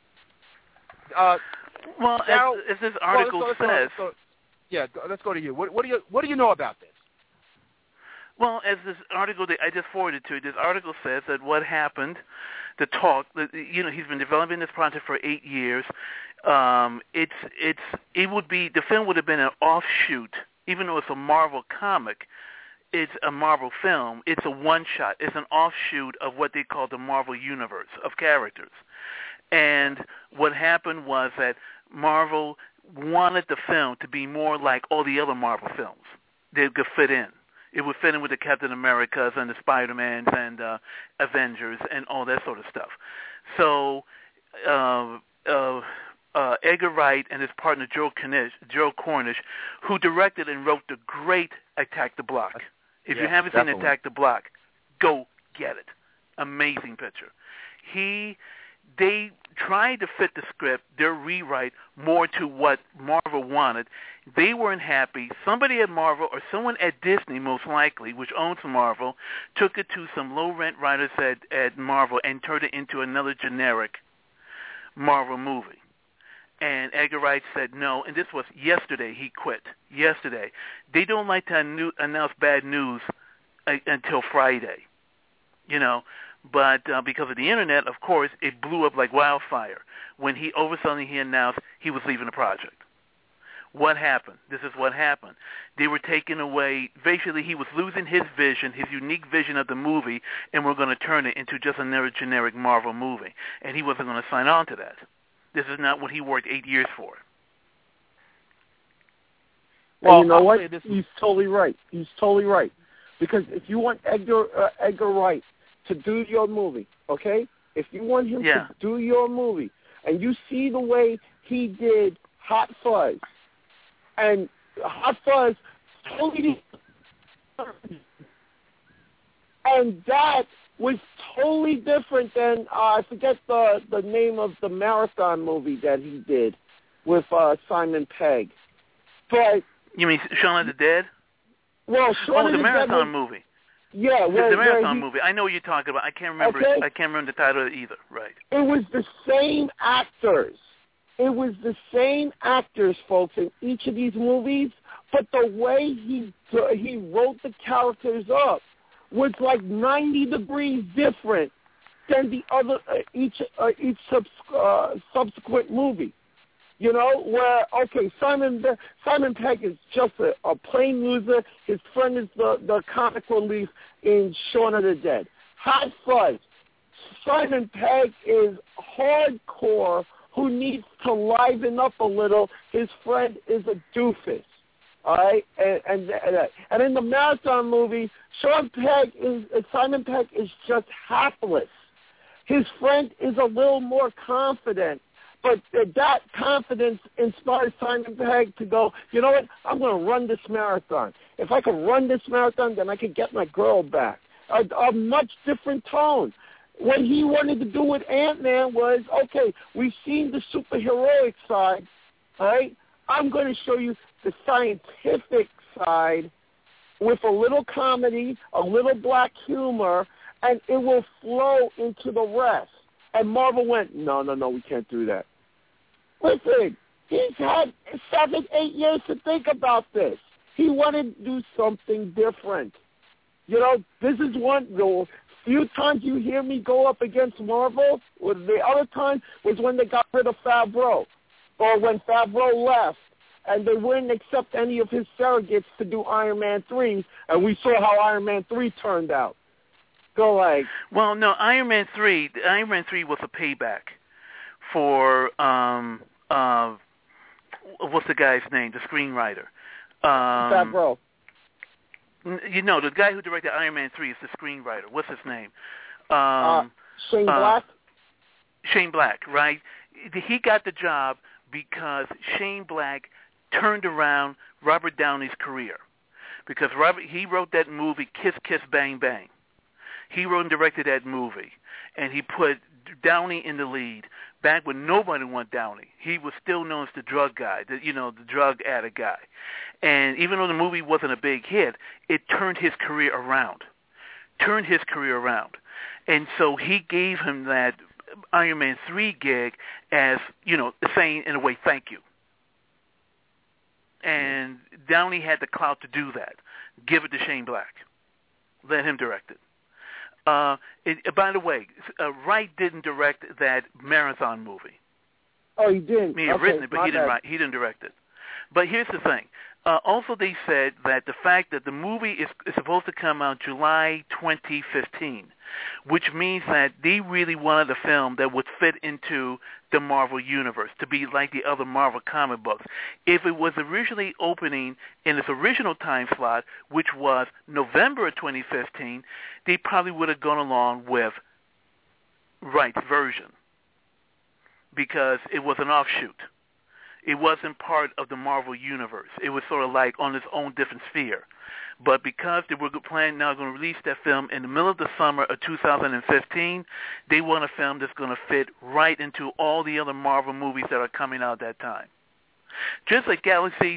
Well, as this article says, let's go to you. What do you know about this? Well, as this article that I just forwarded to you, this article says that what happened, the talk, he's been developing this project for 8 years. The film would have been an offshoot, even though it's a Marvel comic. It's a Marvel film. It's a one-shot. It's an offshoot of what they call the Marvel universe of characters. And what happened was that Marvel wanted the film to be more like all the other Marvel films. They could fit in. It would fit in with the Captain Americas and the Spider-Mans and Avengers and all that sort of stuff. So Edgar Wright and his partner Joe Cornish, who directed and wrote the great Attack the Block. If you haven't seen Attack the Block, go get it. Amazing picture. They tried to fit the script, their rewrite, more to what Marvel wanted. They weren't happy. Somebody at Marvel, or someone at Disney most likely, which owns Marvel, took it to some low-rent writers at Marvel and turned it into another generic Marvel movie. And Edgar Wright said no, and this was yesterday. He quit. Yesterday. They don't like to announce bad news until Friday, But because of the Internet, of course, it blew up like wildfire when he announced he was leaving the project. What happened? This is what happened. They were taking away, basically he was losing his vision, his unique vision of the movie, and we're going to turn it into just another generic Marvel movie. And he wasn't going to sign on to that. This is not what he worked 8 years for. Well, you know what? He's totally right. He's totally right. Because if you want Edgar Wright to do your movie, okay? If you want him to do your movie, and you see the way he did Hot Fuzz, and Hot Fuzz totally, and that was totally different than I forget the name of the marathon movie that he did with Simon Pegg. But you mean Shaun of the Dead? Well, Shaun of the marathon movie. Yeah, the marathon movie. I know what you're talking about. I can't remember. Okay. I can't remember the title either. Right. It was the same actors. It was the same actors, folks, in each of these movies. But the way he wrote the characters up was like 90 degrees different than the other each subsequent movie. Where Simon Pegg is just a plain loser. His friend is the comic relief in Shaun of the Dead. Hot Fuzz. Simon Pegg is hardcore who needs to liven up a little. His friend is a doofus. All right, and in the marathon movie, Simon Pegg is just hapless. His friend is a little more confident, but that confidence inspires Simon Pegg to go, you know what, I'm going to run this marathon. If I can run this marathon, then I can get my girl back. A much different tone. What he wanted to do with Ant-Man was, okay, we've seen the superheroic side, all right? I'm going to show you the scientific side with a little comedy, a little black humor, and it will flow into the rest. And Marvel went, no, we can't do that. Listen, he's had 7-8 years to think about this. He wanted to do something different. You know, this is one, the few times you hear me go up against Marvel, or the other time was when they got rid of Favreau, or when Favreau left, and they wouldn't accept any of his surrogates to do Iron Man 3, and we saw how Iron Man 3 turned out. Go like. Well, no, Iron Man 3 was a payback for, what's the guy's name, the screenwriter? Favreau. You know, the guy who directed Iron Man 3 is the screenwriter. What's his name? Shane Black? Shane Black, right? He got the job because Shane Black turned around Robert Downey's career. Because he wrote that movie, Kiss Kiss Bang Bang. He wrote and directed that movie. And he put Downey in the lead back when nobody wanted Downey. He was still known as the drug guy, the drug addict guy. And even though the movie wasn't a big hit, it turned his career around. And so he gave him that Iron Man 3 gig as, saying in a way, thank you. And Downey had the clout to do that. Give it to Shane Black. Let him direct it. By the way, Wright didn't direct that Marathon movie. Oh, he didn't? He had written it, but he didn't direct it. But here's the thing. Also, they said that the fact that the movie is supposed to come out July 2015, which means that they really wanted a film that would fit into the Marvel Universe, to be like the other Marvel comic books. If it was originally opening in its original time slot, which was November of 2015, they probably would have gone along with Wright's version because it was an offshoot. It wasn't part of the Marvel Universe. It was sort of like on its own different sphere. But because they were going to release that film in the middle of the summer of 2015, they want a film that's going to fit right into all the other Marvel movies that are coming out at that time. Just like Galaxy's,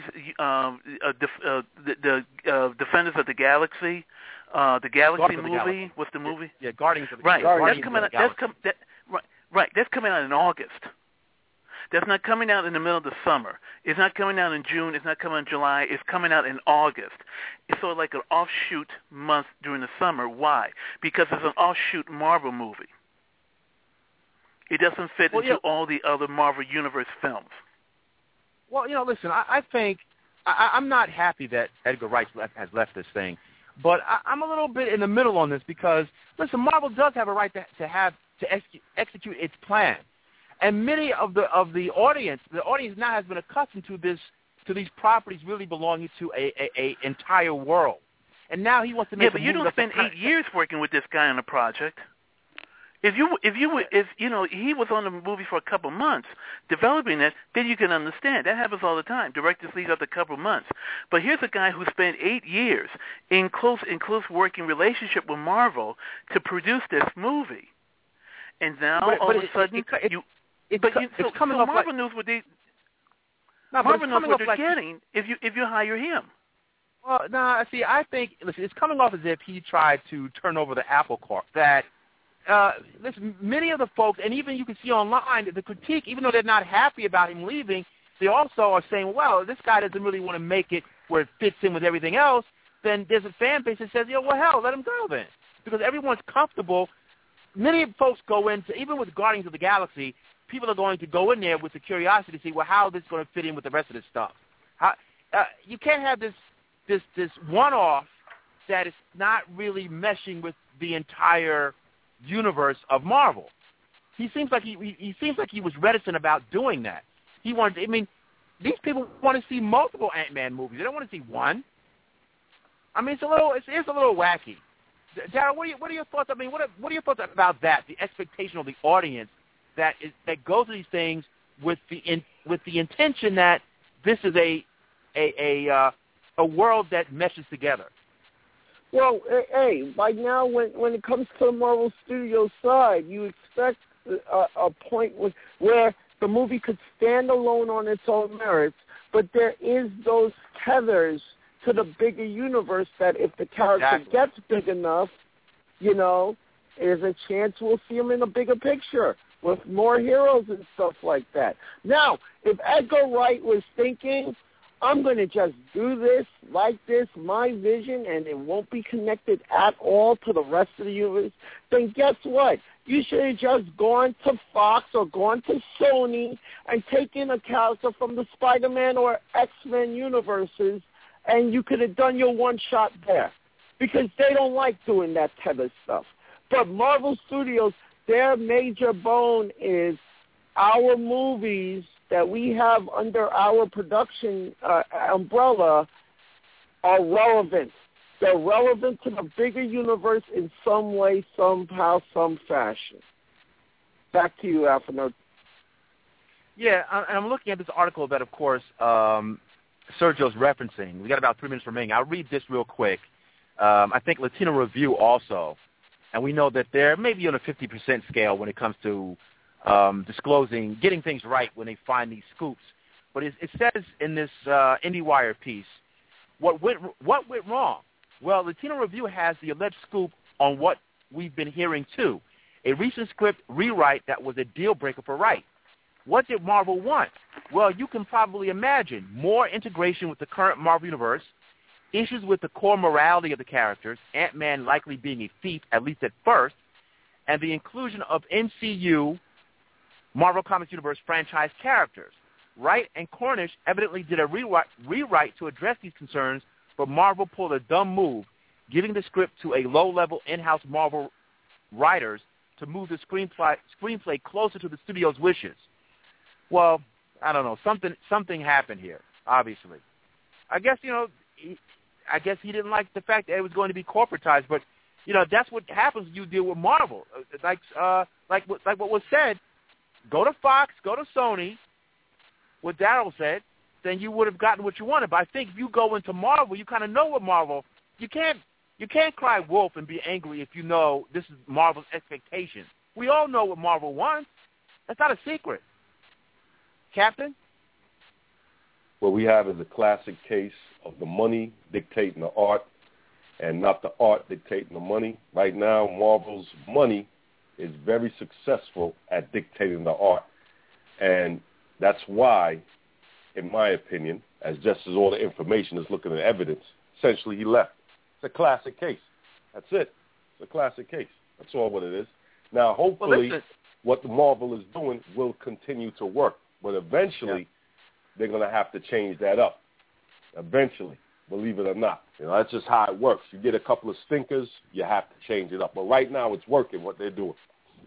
the Defenders of the Galaxy, the Galaxy movie. What's the movie? Yeah, Guardians of the Galaxy. Right, that's coming out in August. That's not coming out in the middle of the summer. It's not coming out in June. It's not coming out in July. It's coming out in August. It's sort of like an offshoot month during the summer. Why? Because it's an offshoot Marvel movie. It doesn't fit into all the other Marvel Universe films. Well, listen, I think I'm not happy that Edgar Wright has left this thing, but I'm a little bit in the middle on this because, listen, Marvel does have a right to execute its plan. And many of the audience now has been accustomed to these properties really belonging to a entire world. And now he wants to make. Yeah, but you don't spend 8 years working with this guy on a project. If he was on the movie for a couple months developing it, then you can understand. That happens all the time. Directors leave after a couple months. But here's a guy who spent 8 years in close working relationship with Marvel to produce this movie, and now all of a sudden Marvel knows what they're getting if you hire him. Well, see, I think, listen, it's coming off as if he tried to turn over the apple cart. That, listen, many of the folks, and even you can see online, the critique, even though they're not happy about him leaving, they also are saying, well, this guy doesn't really want to make it where it fits in with everything else. Then there's a fan base that says, well, hell, let him go then. Because everyone's comfortable. Many folks go into, even with Guardians of the Galaxy, people are going to go in there with the curiosity to see, well, how this is going to fit in with the rest of this stuff. You can't have this one-off that is not really meshing with the entire universe of Marvel. He seems like he was reticent about doing that. He wanted. These people want to see multiple Ant-Man movies. They don't want to see one. It's a little wacky. Darryl, what are your thoughts? What are your thoughts about that? The expectation of the audience that goes to these things with the intention that this is a world that meshes together. Well, hey, by now when it comes to the Marvel Studios side, you expect a point where the movie could stand alone on its own merits, but there is those tethers to the bigger universe that if the character gets big enough, you know, there's a chance we'll see him in a bigger picture with more heroes and stuff like that. Now, if Edgar Wright was thinking, I'm going to just do this like this, my vision, and it won't be connected at all to the rest of the universe, then guess what? You should have just gone to Fox or gone to Sony and taken a character from the Spider-Man or X-Men universes, and you could have done your one shot there, because they don't like doing that type of stuff. But Marvel Studios, their major bone is our movies that we have under our production umbrella are relevant. They're relevant to the bigger universe in some way, somehow, some fashion. Back to you, Alfredo. Yeah, I'm looking at this article that, of course, Sergio's referencing. We got about 3 minutes remaining. I'll read this real quick. I think Latino Review also, and we know that they're maybe on a 50% scale when it comes to disclosing, getting things right when they find these scoops. But it says in this IndieWire piece, what went wrong? Well, Latino Review has the alleged scoop on what we've been hearing too, a recent script rewrite that was a deal breaker for Wright. What did Marvel want? Well, you can probably imagine more integration with the current Marvel Universe, issues with the core morality of the characters, Ant-Man likely being a thief, at least at first, and the inclusion of MCU, Marvel Comics Universe franchise characters. Wright and Cornish evidently did a rewrite to address these concerns, but Marvel pulled a dumb move, giving the script to a low-level in-house Marvel writers to move the screenplay closer to the studio's wishes. Well, I don't know. Something happened here, obviously. I guess he didn't like the fact that it was going to be corporatized, but, that's what happens when you deal with Marvel. Like what was said, go to Fox, go to Sony, what Daryl said, then you would have gotten what you wanted. But I think if you go into Marvel, you kind of know what Marvel, you can't cry wolf and be angry if you know this is Marvel's expectation. We all know what Marvel wants. That's not a secret. Captain? What we have is a classic case of the money dictating the art and not the art dictating the money. Right now, Marvel's money is very successful at dictating the art. And that's why, in my opinion, as just as all the information is looking at evidence, essentially he left. It's a classic case. That's it. It's a classic case. That's all what it is. Now, hopefully, what the Marvel is doing will continue to work. But eventually, they're going to have to change that up. Eventually, believe it or not. That's just how it works. You get a couple of stinkers, you have to change it up. But right now, it's working, what they're doing.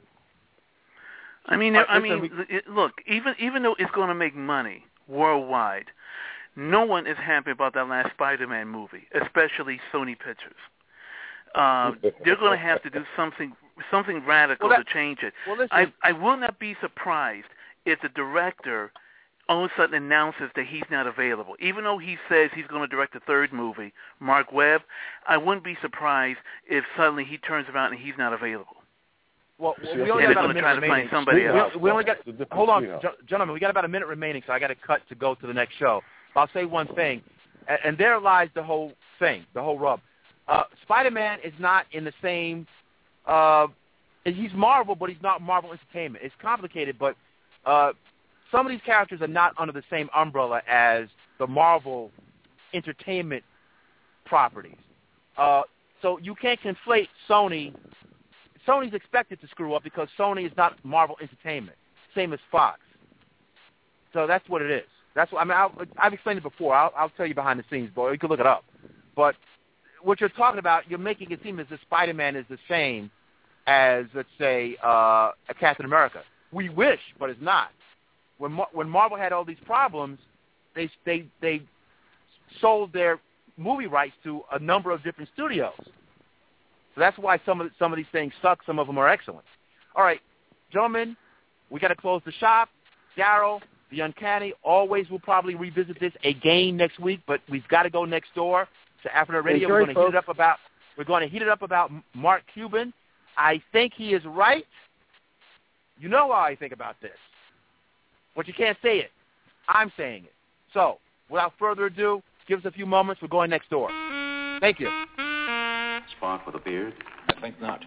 Look, even though it's going to make money worldwide, no one is happy about that last Spider-Man movie, especially Sony Pictures. They're going to have to do something radical to change it. Well, I will not be surprised if the director all of a sudden announces that he's not available. Even though he says he's going to direct the third movie, Mark Webb, I wouldn't be surprised if suddenly he turns around and he's not available. Well, we only got about a minute remaining. Hold on, gentlemen. We got about a minute remaining, so I got to cut to go to the next show. But I'll say one thing, and there lies the whole thing, the whole rub. Spider-Man is not in the same. He's Marvel, but he's not Marvel Entertainment. It's complicated, but some of these characters are not under the same umbrella as the Marvel Entertainment properties. So you can't conflate Sony. Sony's expected to screw up because Sony is not Marvel Entertainment, same as Fox. So that's what it is. That's what I've explained it before. I'll tell you behind the scenes, boy. You can look it up. But what you're talking about, you're making it seem as if Spider-Man is the same as, let's say, a Captain America. We wish, but it's not. When Marvel had all these problems, they sold their movie rights to a number of different studios. So that's why some of these things suck. Some of them are excellent. All right, gentlemen, we got to close the shop. Daryl, the Uncanny, always will probably revisit this again next week, but we've got to go next door to Afternoon Radio. We're going to heat it up about Mark Cuban. I think he is right. You know how I think about this. But you can't say it. I'm saying it. So, without further ado, Give us a few moments. We're going next door. Thank you. Spot for the beard? I think not.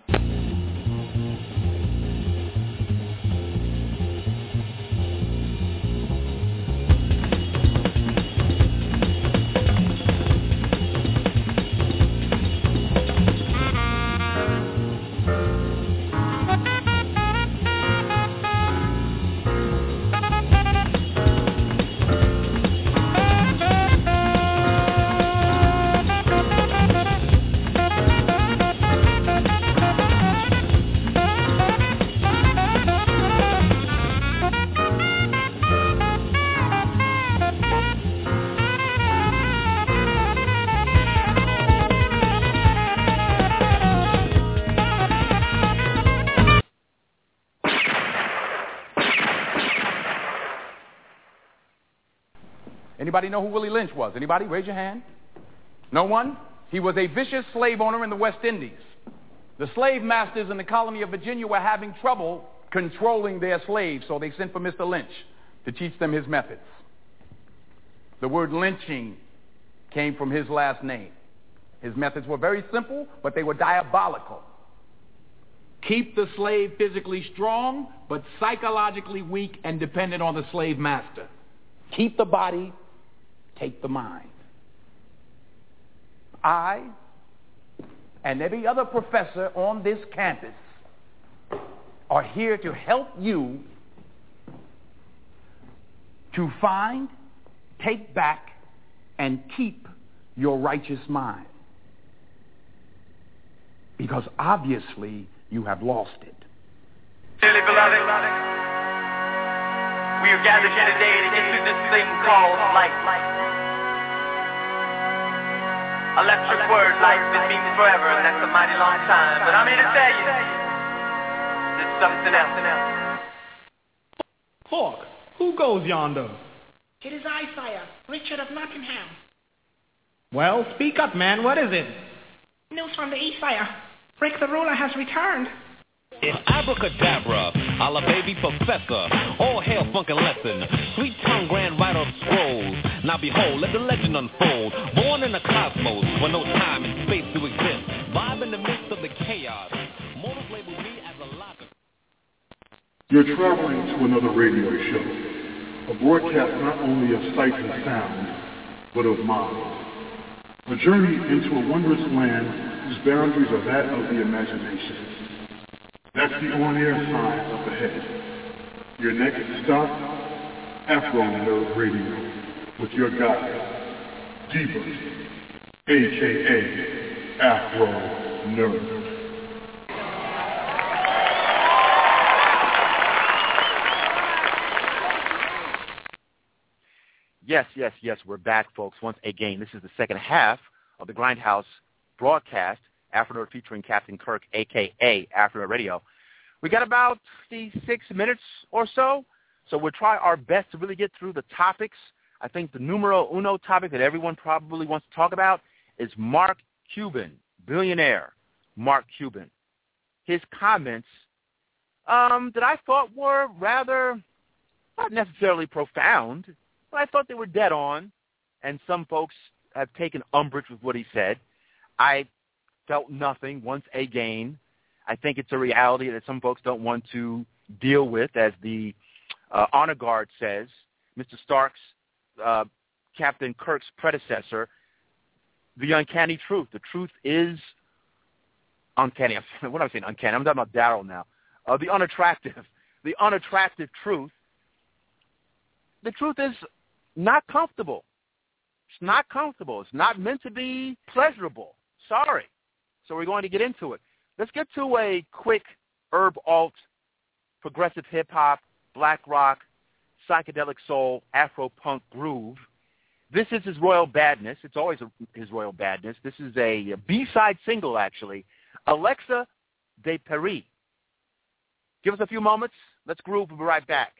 Anybody know who Willie Lynch was? Anybody? Raise your hand. No one? He was a vicious slave owner in the West Indies. The slave masters in the colony of Virginia were having trouble controlling their slaves, so they sent for Mr. Lynch to teach them his methods. The word lynching came from his last name. His methods were very simple, but they were diabolical. Keep the slave physically strong, but psychologically weak and dependent on the slave master. Keep the body, take the mind. I and every other professor on this campus are here to help you to find, take back, and keep your righteous mind. Because obviously you have lost it. Dearly beloved, we are gathered here today to get through this thing called life. Electric word, life, it means forever, and that's a mighty long time. But I'm here to tell you, there's something else. Hawk, who goes yonder? It is I, sire, Richard of Nottingham. Well, speak up, man. What is it? News from the east, sire. Rick the ruler has returned. It's abracadabra, a la baby professor. All hail funkin' lesson. Sweet tongue grand writer of scrolls. Now behold, let the legend unfold. Born in a cosmos where no time and space do exist. Vibe in the midst of the chaos. Mortals label me as a locker. You're traveling to another radio show. A broadcast not only of sight and sound, but of mind. A journey into a wondrous land whose boundaries are that of the imagination. That's the on-air sign up ahead. Your next stop, Afro Nerd Radio, with your guide, D-Bert, a.k.a. Afro Nerd. Yes, we're back, folks, once again. This is the second half of the Grindhouse broadcast, Afro Nerd featuring Captain Kirk, a.k.a. Afro Nerd Radio. We got about 6 minutes or so we'll try our best to really get through the topics. I think the numero uno topic that everyone probably wants to talk about is Mark Cuban, billionaire Mark Cuban. His comments that I thought were rather not necessarily profound, but I thought they were dead on, and some folks have taken umbrage with what he said. I felt nothing once again. I think it's a reality that some folks don't want to deal with, as the honor guard says. Mr. Starks, Captain Kirk's predecessor, the uncanny truth. The truth is uncanny. What am I saying uncanny? I'm talking about Daryl now. The unattractive truth. The truth is not comfortable. It's not comfortable. It's not meant to be pleasurable. Sorry. So we're going to get into it. Let's get to a quick herb alt, progressive hip-hop, black rock, psychedelic soul, Afro-punk groove. This is his Royal Badness. It's always his Royal Badness. This is a B-side single, actually, Alexa de Paris. Give us a few moments. Let's groove. We'll be right back.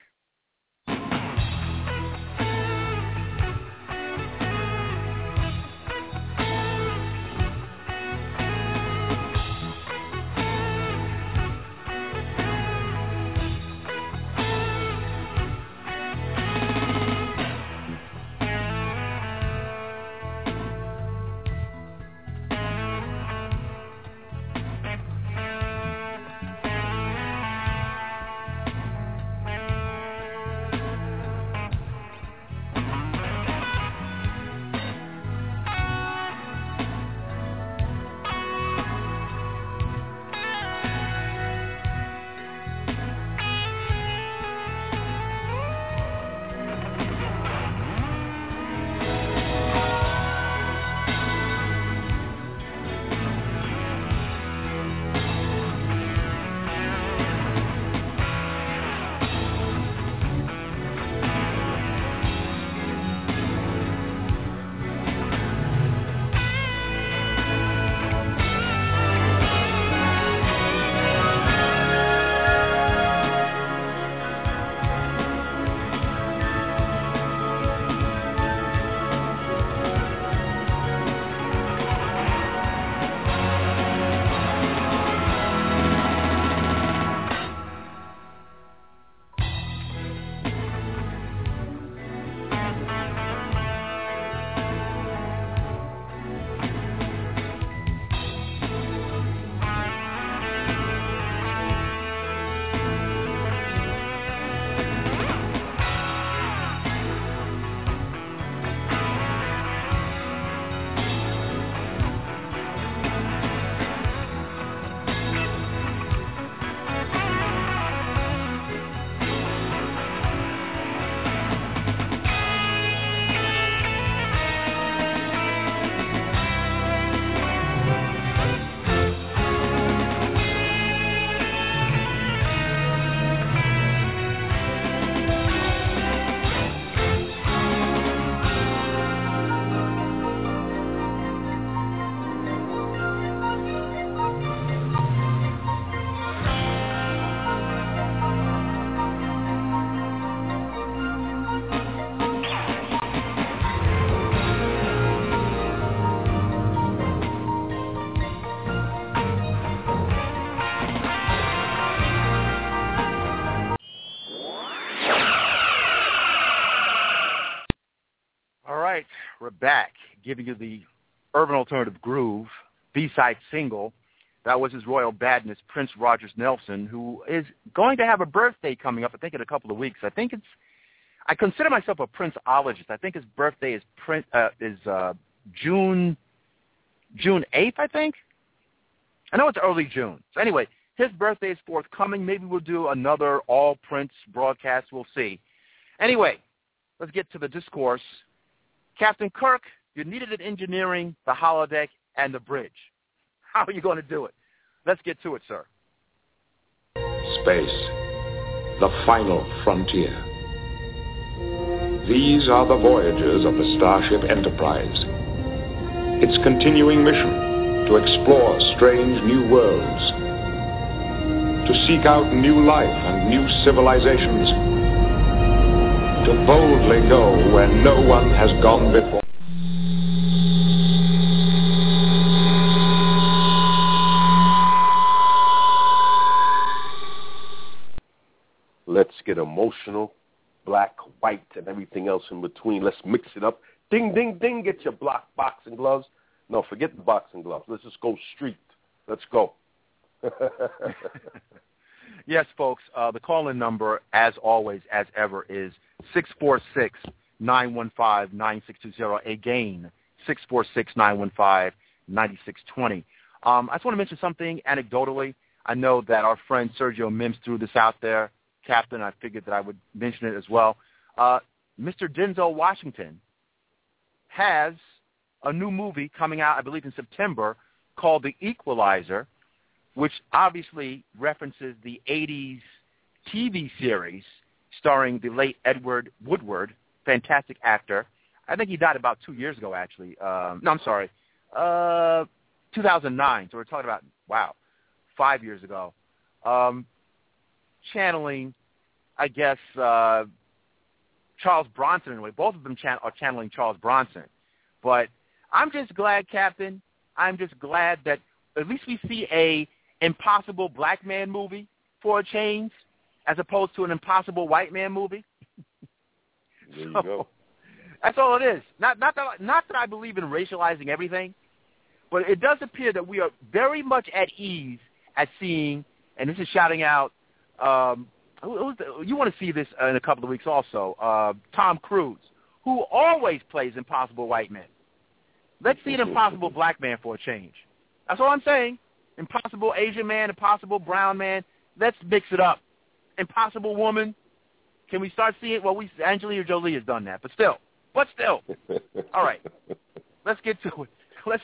We're back, giving you the Urban Alternative Groove B-side single. That was His Royal Badness, Prince Rogers Nelson, who is going to have a birthday coming up, I think, in a couple of weeks. I consider myself a Princeologist. I think his birthday is June 8th, I think. I know it's early June. So anyway, his birthday is forthcoming. Maybe we'll do another all Prince broadcast. We'll see. Anyway, let's get to the discourse. Captain Kirk, you're needed in engineering, the holodeck, and the bridge. How are you going to do it? Let's get to it, sir. Space, the final frontier. These are the voyages of the Starship Enterprise. Its continuing mission to explore strange new worlds, to seek out new life and new civilizations, to boldly go where no one has gone before. Let's get emotional, black, white, and everything else in between. Let's mix it up. Ding, ding, ding, get your boxing gloves. No, forget the boxing gloves. Let's just go street. Let's go. Yes, folks, the call-in number, as always, as ever, is 646-915-9620. Again, 646-915-9620. I just want to mention something anecdotally. I know that our friend Sergio Mims threw this out there. Captain, I figured that I would mention it as well. Mr. Denzel Washington has a new movie coming out, I believe, in September called The Equalizer, which obviously references the 80s TV series starring the late Edward Woodward, fantastic actor. I think he died about 2 years ago, actually. 2009. So we're talking about, 5 years ago. Channeling, I guess, Charles Bronson in a way. Both of them are channeling Charles Bronson. But I'm just glad, Captain, I'm just glad that at least we see a impossible black man movie for a change as opposed to an impossible white man movie. There you go. That's all it is. Not that I believe in racializing everything, but it does appear that we are very much at ease at seeing, and this is shouting out, you want to see this in a couple of weeks also, Tom Cruise, who always plays impossible white men. Let's see an impossible black man for a change. That's all I'm saying. Impossible Asian man, impossible brown man. Let's mix it up. Impossible woman. Can we start seeing it? Well, Angelina Jolie has done that, but still. All right. Let's get to it.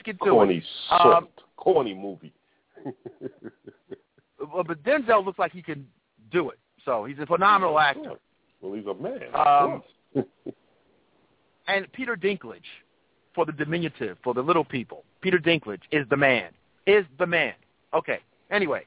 Corny movie. But Denzel looks like he can do it. So he's a phenomenal actor. Well, he's a man. And Peter Dinklage, for the diminutive, for the little people. Peter Dinklage is the man. Okay. Anyway,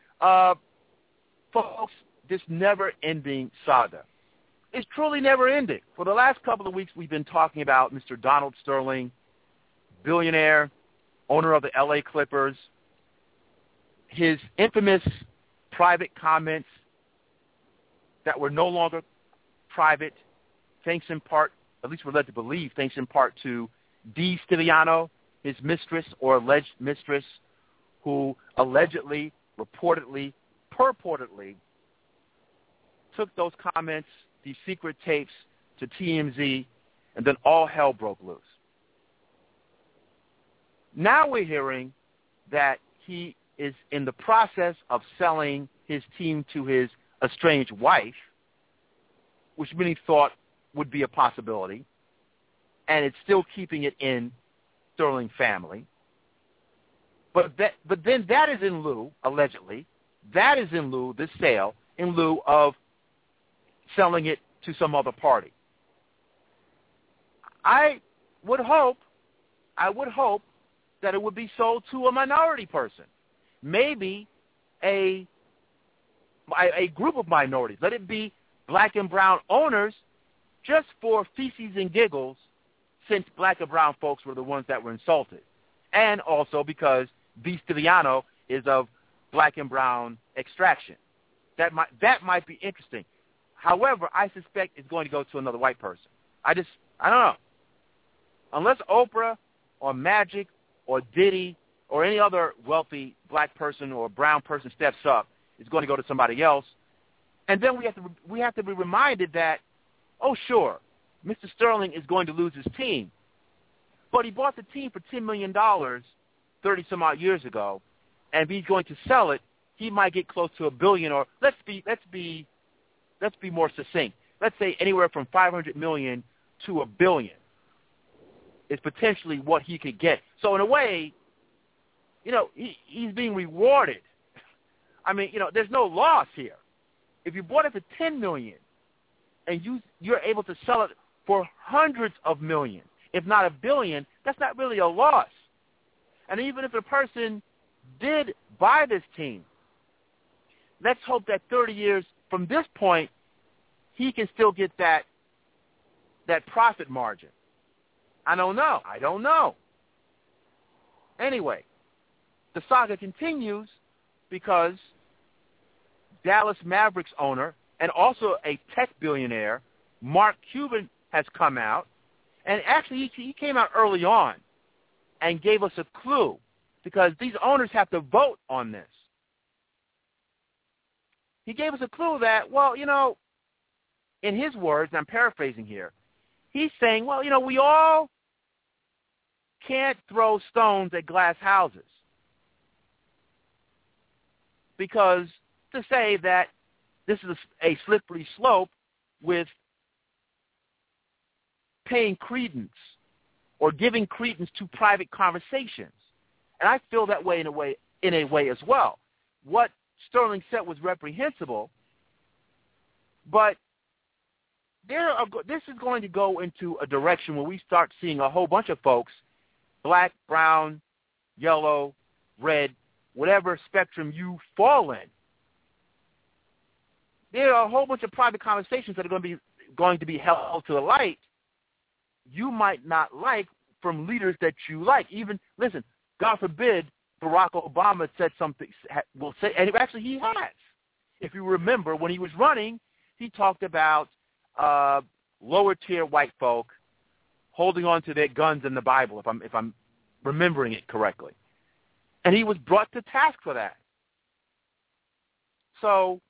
folks, this never-ending saga is truly never-ending. For the last couple of weeks, we've been talking about Mr. Donald Sterling, billionaire, owner of the L.A. Clippers, his infamous private comments that were no longer private, thanks in part, at least we're led to believe, thanks in part to Dee Stiviano, his mistress or alleged mistress, who allegedly, reportedly, purportedly took those comments, these secret tapes, to TMZ, and then all hell broke loose. Now we're hearing that he is in the process of selling his team to his estranged wife, which many thought would be a possibility, and it's still keeping it in Sterling family. But then that is in lieu, allegedly, this sale, in lieu of selling it to some other party. I would hope that it would be sold to a minority person, maybe a group of minorities. Let it be black and brown owners, just for feces and giggles, since black and brown folks were the ones that were insulted, and also because V. Stiviano is of black and brown extraction. That might be interesting. However, I suspect it's going to go to another white person. I don't know. Unless Oprah or Magic or Diddy or any other wealthy black person or brown person steps up, it's going to go to somebody else. And then we have to be reminded that, oh, sure, Mr. Sterling is going to lose his team. But he bought the team for $10 million 30-some-odd years ago, and if he's going to sell it, he might get close to $1 billion, or let's be more succinct. Let's say anywhere from $500 million to $1 billion is potentially what he could get. So in a way, he's being rewarded. I mean, there's no loss here. If you bought it for $10 million and you're able to sell it for hundreds of millions, if not $1 billion, that's not really a loss. And even if a person did buy this team, let's hope that 30 years from this point, he can still get that profit margin. I don't know. Anyway, the saga continues because Dallas Mavericks owner and also a tech billionaire, Mark Cuban, has come out. And actually, he came out early on and gave us a clue because these owners have to vote on this. He gave us a clue that, well, in his words, and I'm paraphrasing here, he's saying, well, we all can't throw stones at glass houses. Because to say that this is a slippery slope with paying credence or giving credence to private conversations. And I feel that way in a way as well. What Sterling said was reprehensible, but this is going to go into a direction where we start seeing a whole bunch of folks, black, brown, yellow, red, whatever spectrum you fall in. There are a whole bunch of private conversations that are going to be held to the light you might not like from leaders that you like. Even, listen, God forbid Barack Obama said something, and actually he has. If you remember, when he was running, he talked about lower-tier white folk holding on to their guns in the Bible, if I'm remembering it correctly. And he was brought to task for that. So,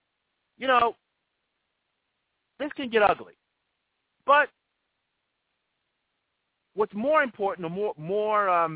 this can get ugly. But what's more important, or more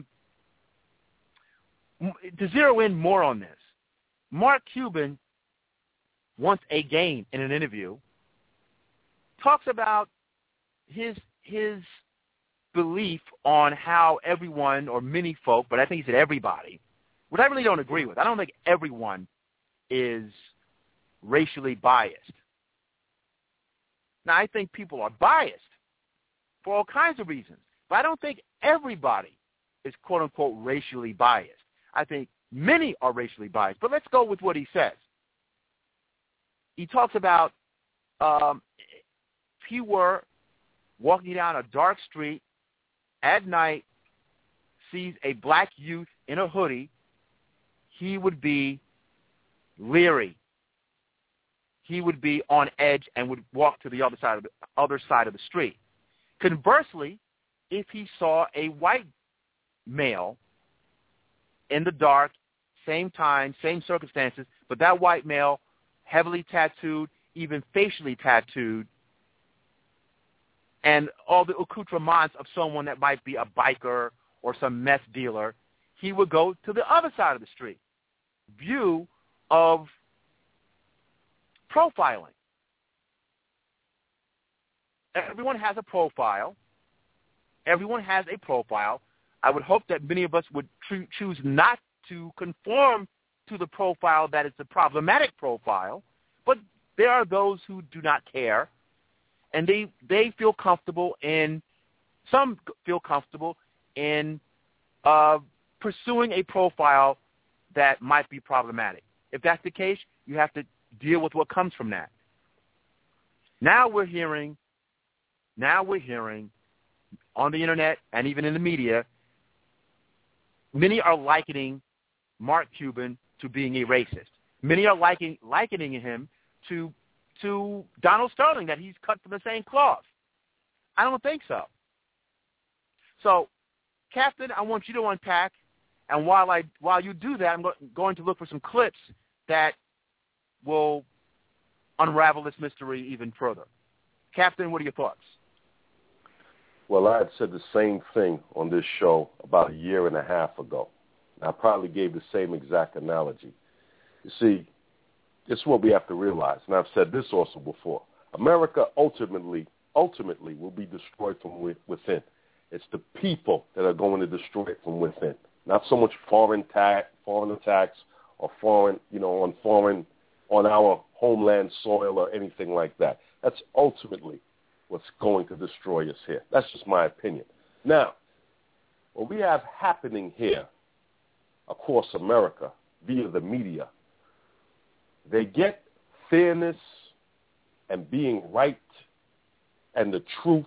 to zero in more on this, Mark Cuban, once again in an interview, talks about his belief on how everyone, or many folk, but I think he said everybody, which I really don't agree with. I don't think everyone is racially biased. Now, I think people are biased for all kinds of reasons, but I don't think everybody is, quote-unquote, racially biased. I think many are racially biased, but let's go with what he says. He talks about if he were walking down a dark street at night, sees a black youth in a hoodie, he would be leery. He would be on edge and would walk to the other side of the street. Conversely, if he saw a white male in the dark, same time, same circumstances, but that white male heavily tattooed, even facially tattooed, and all the accoutrements of someone that might be a biker or some meth dealer, he would go to the other side of the street. View of profiling. Everyone has a profile. Everyone has a profile. I would hope that many of us would choose not to conform to the profile that is the problematic profile, but there are those who do not care, and they feel comfortable in, some feel comfortable in pursuing a profile that might be problematic. If that's the case, you have to deal with what comes from that. Now we're hearing on the internet and even in the media, many are likening Mark Cuban to being a racist. Many are likening him to Donald Sterling, that he's cut from the same cloth. I don't think so. So, Captain, I want you to unpack, and while you do that, I'm going to look for some clips that will unravel this mystery even further. Captain, what are your thoughts? Well, I had said the same thing on this show about a year and a half ago. I probably gave the same exact analogy. You see, this is what we have to realize, and I've said this also before. America ultimately will be destroyed from within. It's the people that are going to destroy it from within, not so much foreign attacks or on our homeland soil or anything like that. That's ultimately what's going to destroy us here. That's just my opinion. Now, what we have happening here across America via the media, they get fairness and being right and the truth.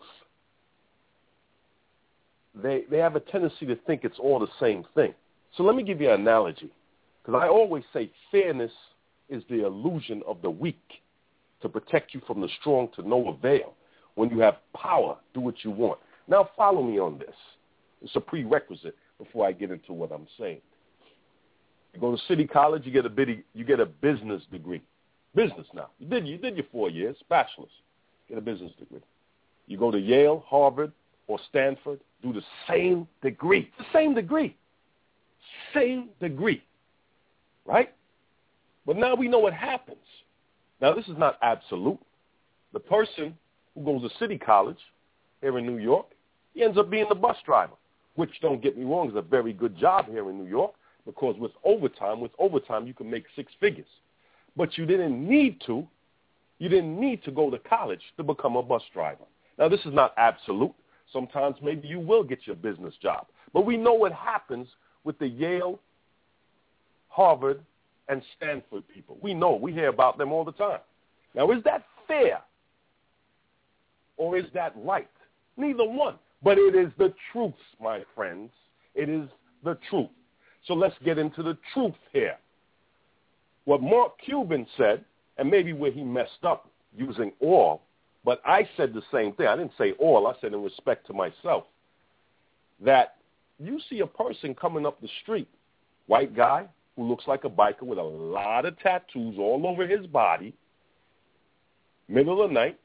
They have a tendency to think it's all the same thing. So let me give you an analogy, because I always say fairness is the illusion of the weak to protect you from the strong to no avail. When you have power, do what you want. Now follow me on this. It's a prerequisite before I get into what I'm saying. You go to City College, you get a business degree. Business now. You did your 4 years, bachelor's. Get a business degree. You go to Yale, Harvard, or Stanford, do the same degree. The same degree. Same degree. Right? But now we know what happens. Now this is not absolute. The person who goes to City College here in New York, he ends up being the bus driver, which, don't get me wrong, is a very good job here in New York, because with overtime you can make six figures. But you didn't need to go to college to become a bus driver. Now, this is not absolute. Sometimes maybe you will get your business job. But we know what happens with the Yale, Harvard, and Stanford people. We hear about them all the time. Now, is that fair? Or is that right? Neither one. But it is the truth, my friends. It is the truth. So let's get into the truth here. What Mark Cuban said, and maybe where he messed up using all, but I said the same thing. I didn't say all. I said in respect to myself, that you see a person coming up the street, white guy who looks like a biker with a lot of tattoos all over his body, middle of the night,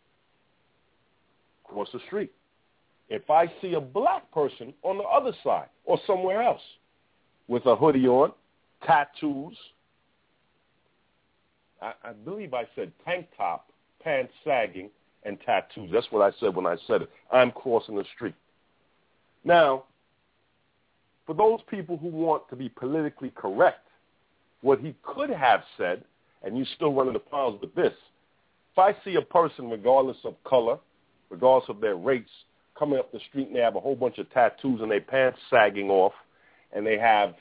across the street. If I see a black person on the other side or somewhere else with a hoodie on, tattoos, I believe I said tank top, pants sagging, and tattoos. That's what I said when I said it. I'm crossing the street. Now, for those people who want to be politically correct, what he could have said, and you still run into problems with this, if I see a person, regardless of color, regardless of their race, coming up the street and they have a whole bunch of tattoos and their pants sagging off, and they have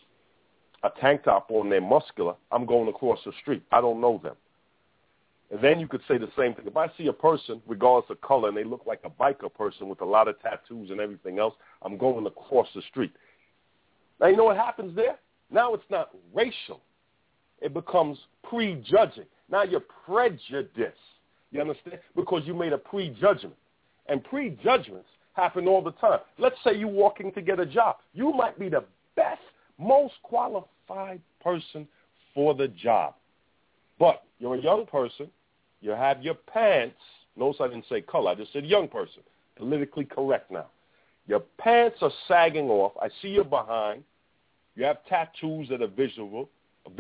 a tank top on, they're muscular, I'm going across the street. I don't know them. And then you could say the same thing. If I see a person, regardless of color, and they look like a biker person with a lot of tattoos and everything else, I'm going across the street. Now, you know what happens there? Now it's not racial. It becomes prejudging. Now you're prejudiced. You understand? Because you made a prejudgment. And prejudgments happen all the time. Let's say you're walking to get a job. You might be the best, most qualified person for the job. But you're a young person. You have your pants. Notice I didn't say color. I just said young person. Politically correct now. Your pants are sagging off. I see your behind. You have tattoos that are visible.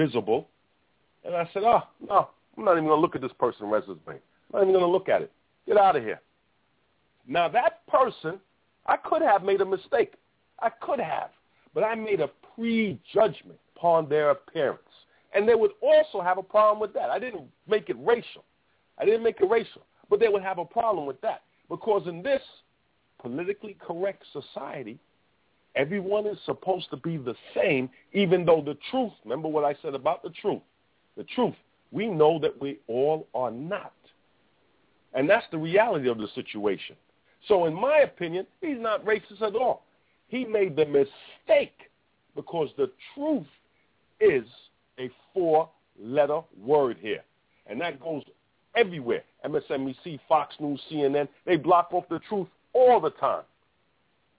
And I said, no, I'm not even going to look at this person's resume. I'm not even going to look at it. Get out of here. Now, that person, I could have made a mistake. I could have. But I made a prejudgment upon their appearance. And they would also have a problem with that. I didn't make it racial. But they would have a problem with that. Because in this politically correct society, everyone is supposed to be the same, even though the truth, remember what I said about the truth, we know that we all are not. And that's the reality of the situation. So in my opinion, he's not racist at all. He made the mistake because the truth is a 4-letter word here. And that goes everywhere. MSNBC, Fox News, CNN, they block off the truth all the time.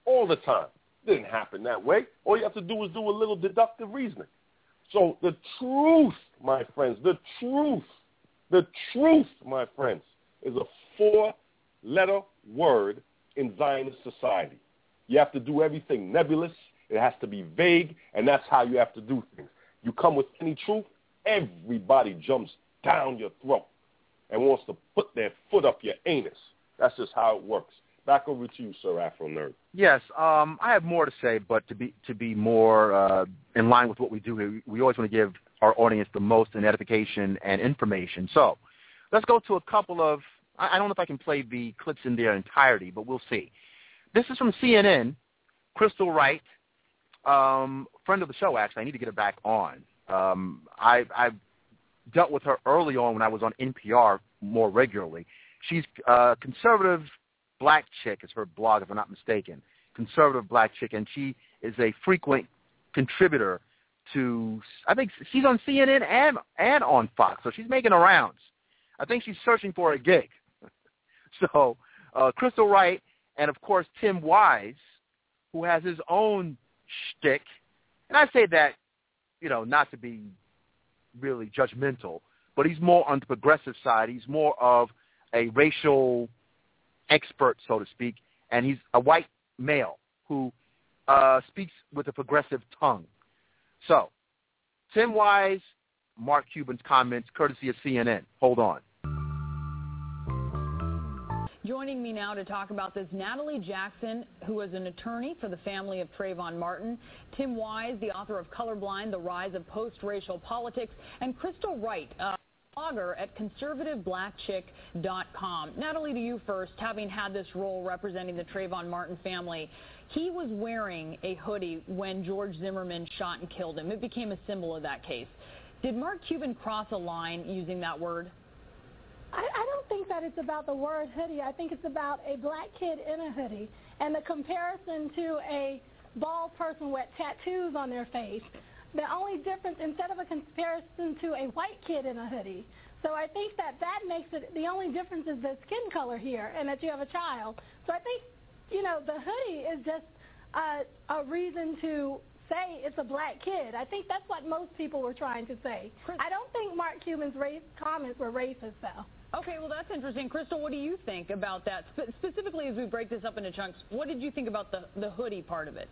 all the time. It didn't happen that way. All you have to do is do a little deductive reasoning. So the truth, my friends, the truth, my friends, is a 4-letter word in Zionist society. You have to do everything nebulous. It has to be vague, and that's how you have to do things. You come with any truth, everybody jumps down your throat and wants to put their foot up your anus. That's just how it works. Back over to you, Sir Afro Nerd. Yes, I have more to say, but to be more in line with what we do, we always want to give our audience the most in edification and information. So let's go to a couple of, I don't know if I can play the clips in their entirety, but we'll see. This is from CNN, Crystal Wright, friend of the show, actually. I need to get her back on. I've dealt with her early on when I was on NPR more regularly. She's a conservative black chick, is her blog, if I'm not mistaken. Conservative black chick, and she is a frequent contributor to, I think she's on CNN and on Fox, so she's making the rounds. I think she's searching for a gig. So Crystal Wright and, of course, Tim Wise, who has his own shtick. And I say that, not to be really judgmental, but he's more on the progressive side. He's more of a racial expert, so to speak, and he's a white male who speaks with a progressive tongue. So, Tim Wise, Mark Cuban's comments, courtesy of CNN. Hold on. Joining me now to talk about this, Natalie Jackson, who is an attorney for the family of Trayvon Martin, Tim Wise, the author of Colorblind, The Rise of Post-Racial Politics, and Crystal Wright, blogger at conservativeblackchick.com. Natalie, to you first, having had this role representing the Trayvon Martin family, he was wearing a hoodie when George Zimmerman shot and killed him. It became a symbol of that case. Did Mark Cuban cross a line using that word? I don't think that it's about the word hoodie. I think it's about a black kid in a hoodie. And the comparison to a bald person with tattoos on their face, the only difference, instead of a comparison to a white kid in a hoodie. So I think that makes it, the only difference is the skin color here and that you have a child. So I think, the hoodie is just a reason to say it's a black kid. I think that's what most people were trying to say. I don't think Mark Cuban's comments were racist, though. Okay, well, that's interesting. Crystal, what do you think about that? Specifically, as we break this up into chunks, what did you think about the hoodie part of it?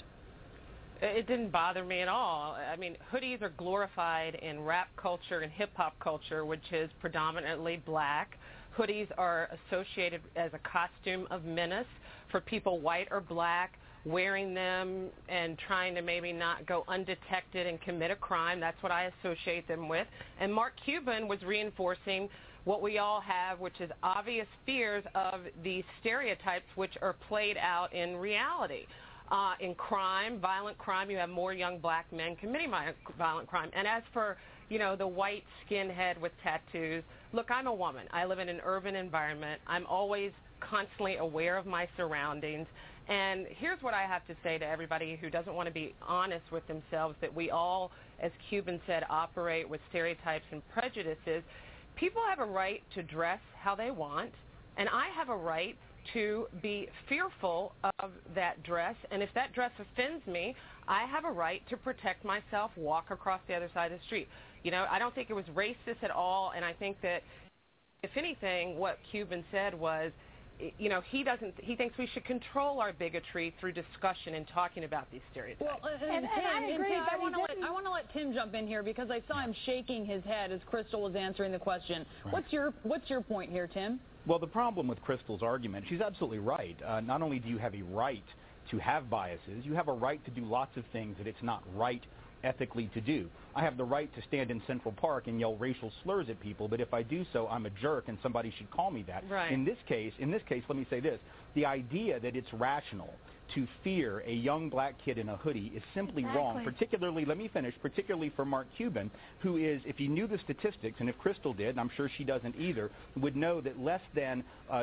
It didn't bother me at all. I mean, hoodies are glorified in rap culture and hip-hop culture, which is predominantly black. Hoodies are associated as a costume of menace for people white or black, wearing them and trying to maybe not go undetected and commit a crime. That's what I associate them with. And Mark Cuban was reinforcing what we all have, which is obvious fears of these stereotypes which are played out in reality. In crime, violent crime, you have more young black men committing violent crime. And as for, the white skinhead with tattoos, look, I'm a woman. I live in an urban environment. I'm always constantly aware of my surroundings. And here's what I have to say to everybody who doesn't want to be honest with themselves, that we all, as Cuban said, operate with stereotypes and prejudices. People have a right to dress how they want, and I have a right to be fearful of that dress. And if that dress offends me, I have a right to protect myself, walk across the other side of the street. I don't think it was racist at all, and I think that, if anything, what Cuban said was, he thinks we should control our bigotry through discussion and talking about these stereotypes. Well, and I agree. I want to let Tim jump in here because I saw him shaking his head as Crystal was answering the question. Right. What's your point here, Tim? Well, the problem with Crystal's argument, she's absolutely right. Not only do you have a right to have biases, you have a right to do lots of things that it's not right ethically to do. I have the right to stand in Central Park and yell racial slurs at people, but if I do so, I'm a jerk and somebody should call me that. Right. In this case, let me say this. The idea that it's rational to fear a young black kid in a hoodie is simply wrong, particularly for Mark Cuban, who is, if he knew the statistics, and if Crystal did, and I'm sure she doesn't either, would know that less than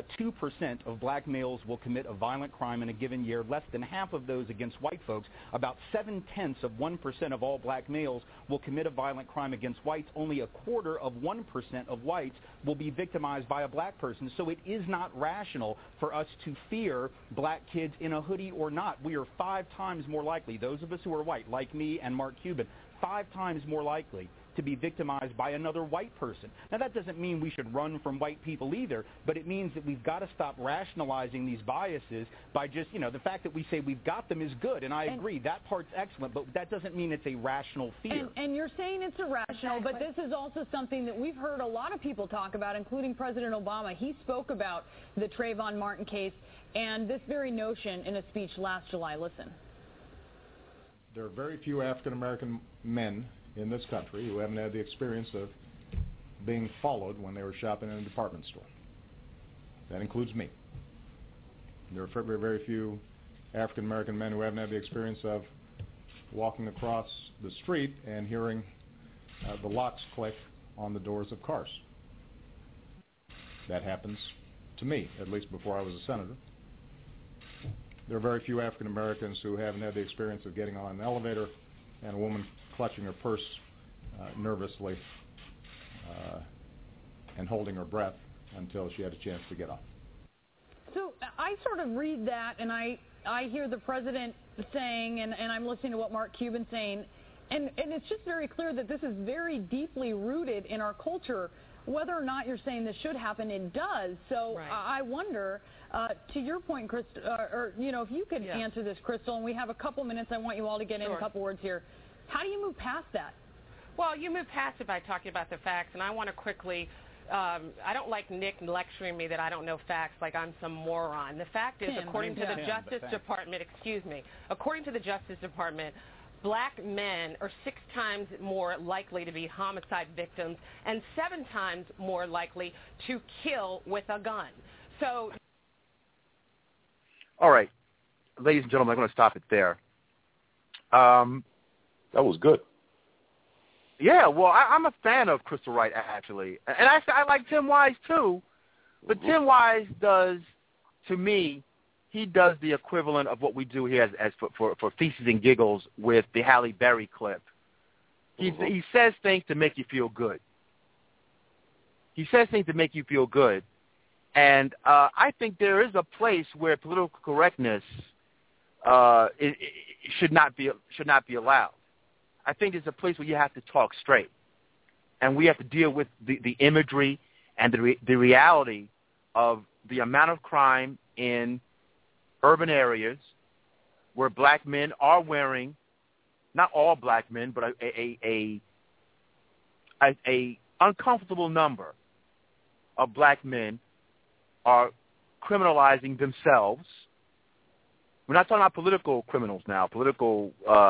2% of black males will commit a violent crime in a given year, less than half of those against white folks, about 0.7% of all black males will commit a violent crime against whites, only 0.25% of whites will be victimized by a black person. So it is not rational for us to fear black kids in a hoodie or not. We are 5 times more likely, those of us who are white, like me and Mark Cuban, 5 times more likely to be victimized by another white person. Now, that doesn't mean we should run from white people either, but it means that we've got to stop rationalizing these biases by just, the fact that we say we've got them is good, and I agree, that part's excellent, but that doesn't mean it's a rational fear. And you're saying it's irrational, but this is also something that we've heard a lot of people talk about, including President Obama. He spoke about the Trayvon Martin case and this very notion in a speech last July. Listen. There are very few African-American men in this country who haven't had the experience of being followed when they were shopping in a department store. That includes me. There are very, very few African-American men who haven't had the experience of walking across the street and hearing the locks click on the doors of cars. That happens to me, at least before I was a senator. There are very few African Americans who haven't had the experience of getting on an elevator and a woman clutching her purse nervously and holding her breath until she had a chance to get off. So I sort of read that, and I hear the president saying, and I'm listening to what Mark Cuban's saying, and it's just very clear that this is very deeply rooted in our culture. Whether or not you're saying this should happen, it does. So right. I wonder, to your point, Crystal, if you could answer this, Crystal, and we have a couple minutes. I want you all to get in a couple words here. How do you move past that? Well, you move past it by talking about the facts, and I want to quickly, I don't like Nick lecturing me that I don't know facts like I'm some moron. The fact is, according to the Justice Department, according to the Justice Department, black men are 6 times more likely to be homicide victims and 7 times more likely to kill with a gun. So, all right, ladies and gentlemen, I'm going to stop it there. That was good. Yeah, well, I'm a fan of Crystal Wright, actually. And I like Tim Wise, too. But Tim Wise does, to me, he does the equivalent of what we do here as for Feces and Giggles with the Halle Berry clip. He says things to make you feel good. He says things to make you feel good. And I think there is a place where political correctness it should not be allowed. I think there's a place where you have to talk straight, and we have to deal with the imagery and the reality of the amount of crime in urban areas where black men are wearing, not all black men, but a uncomfortable number of black men are criminalizing themselves. We're not talking about political criminals now, political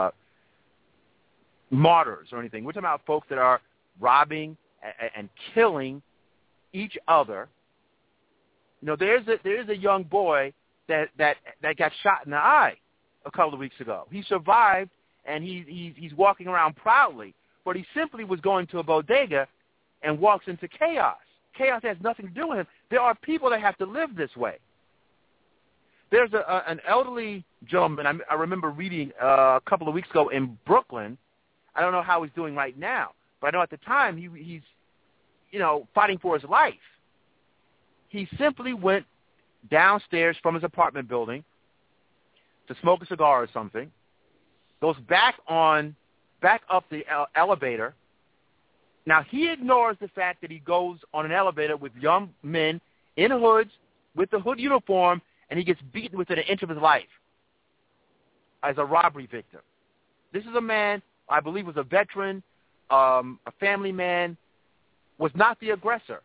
martyrs or anything. We're talking about folks that are robbing and killing each other. There's a young boy that got shot in the eye a couple of weeks ago. He survived, and he's walking around proudly, but he simply was going to a bodega and walks into chaos. Chaos has nothing to do with him. There are people that have to live this way. There's an elderly gentleman I remember reading a couple of weeks ago in Brooklyn. I don't know how he's doing right now, but I know at the time he's fighting for his life. He simply went downstairs from his apartment building to smoke a cigar or something, goes back up the elevator. Now, he ignores the fact that he goes on an elevator with young men in hoods with the hood uniform, and he gets beaten within an inch of his life as a robbery victim. This is a man, I believe, was a veteran, a family man, was not the aggressor.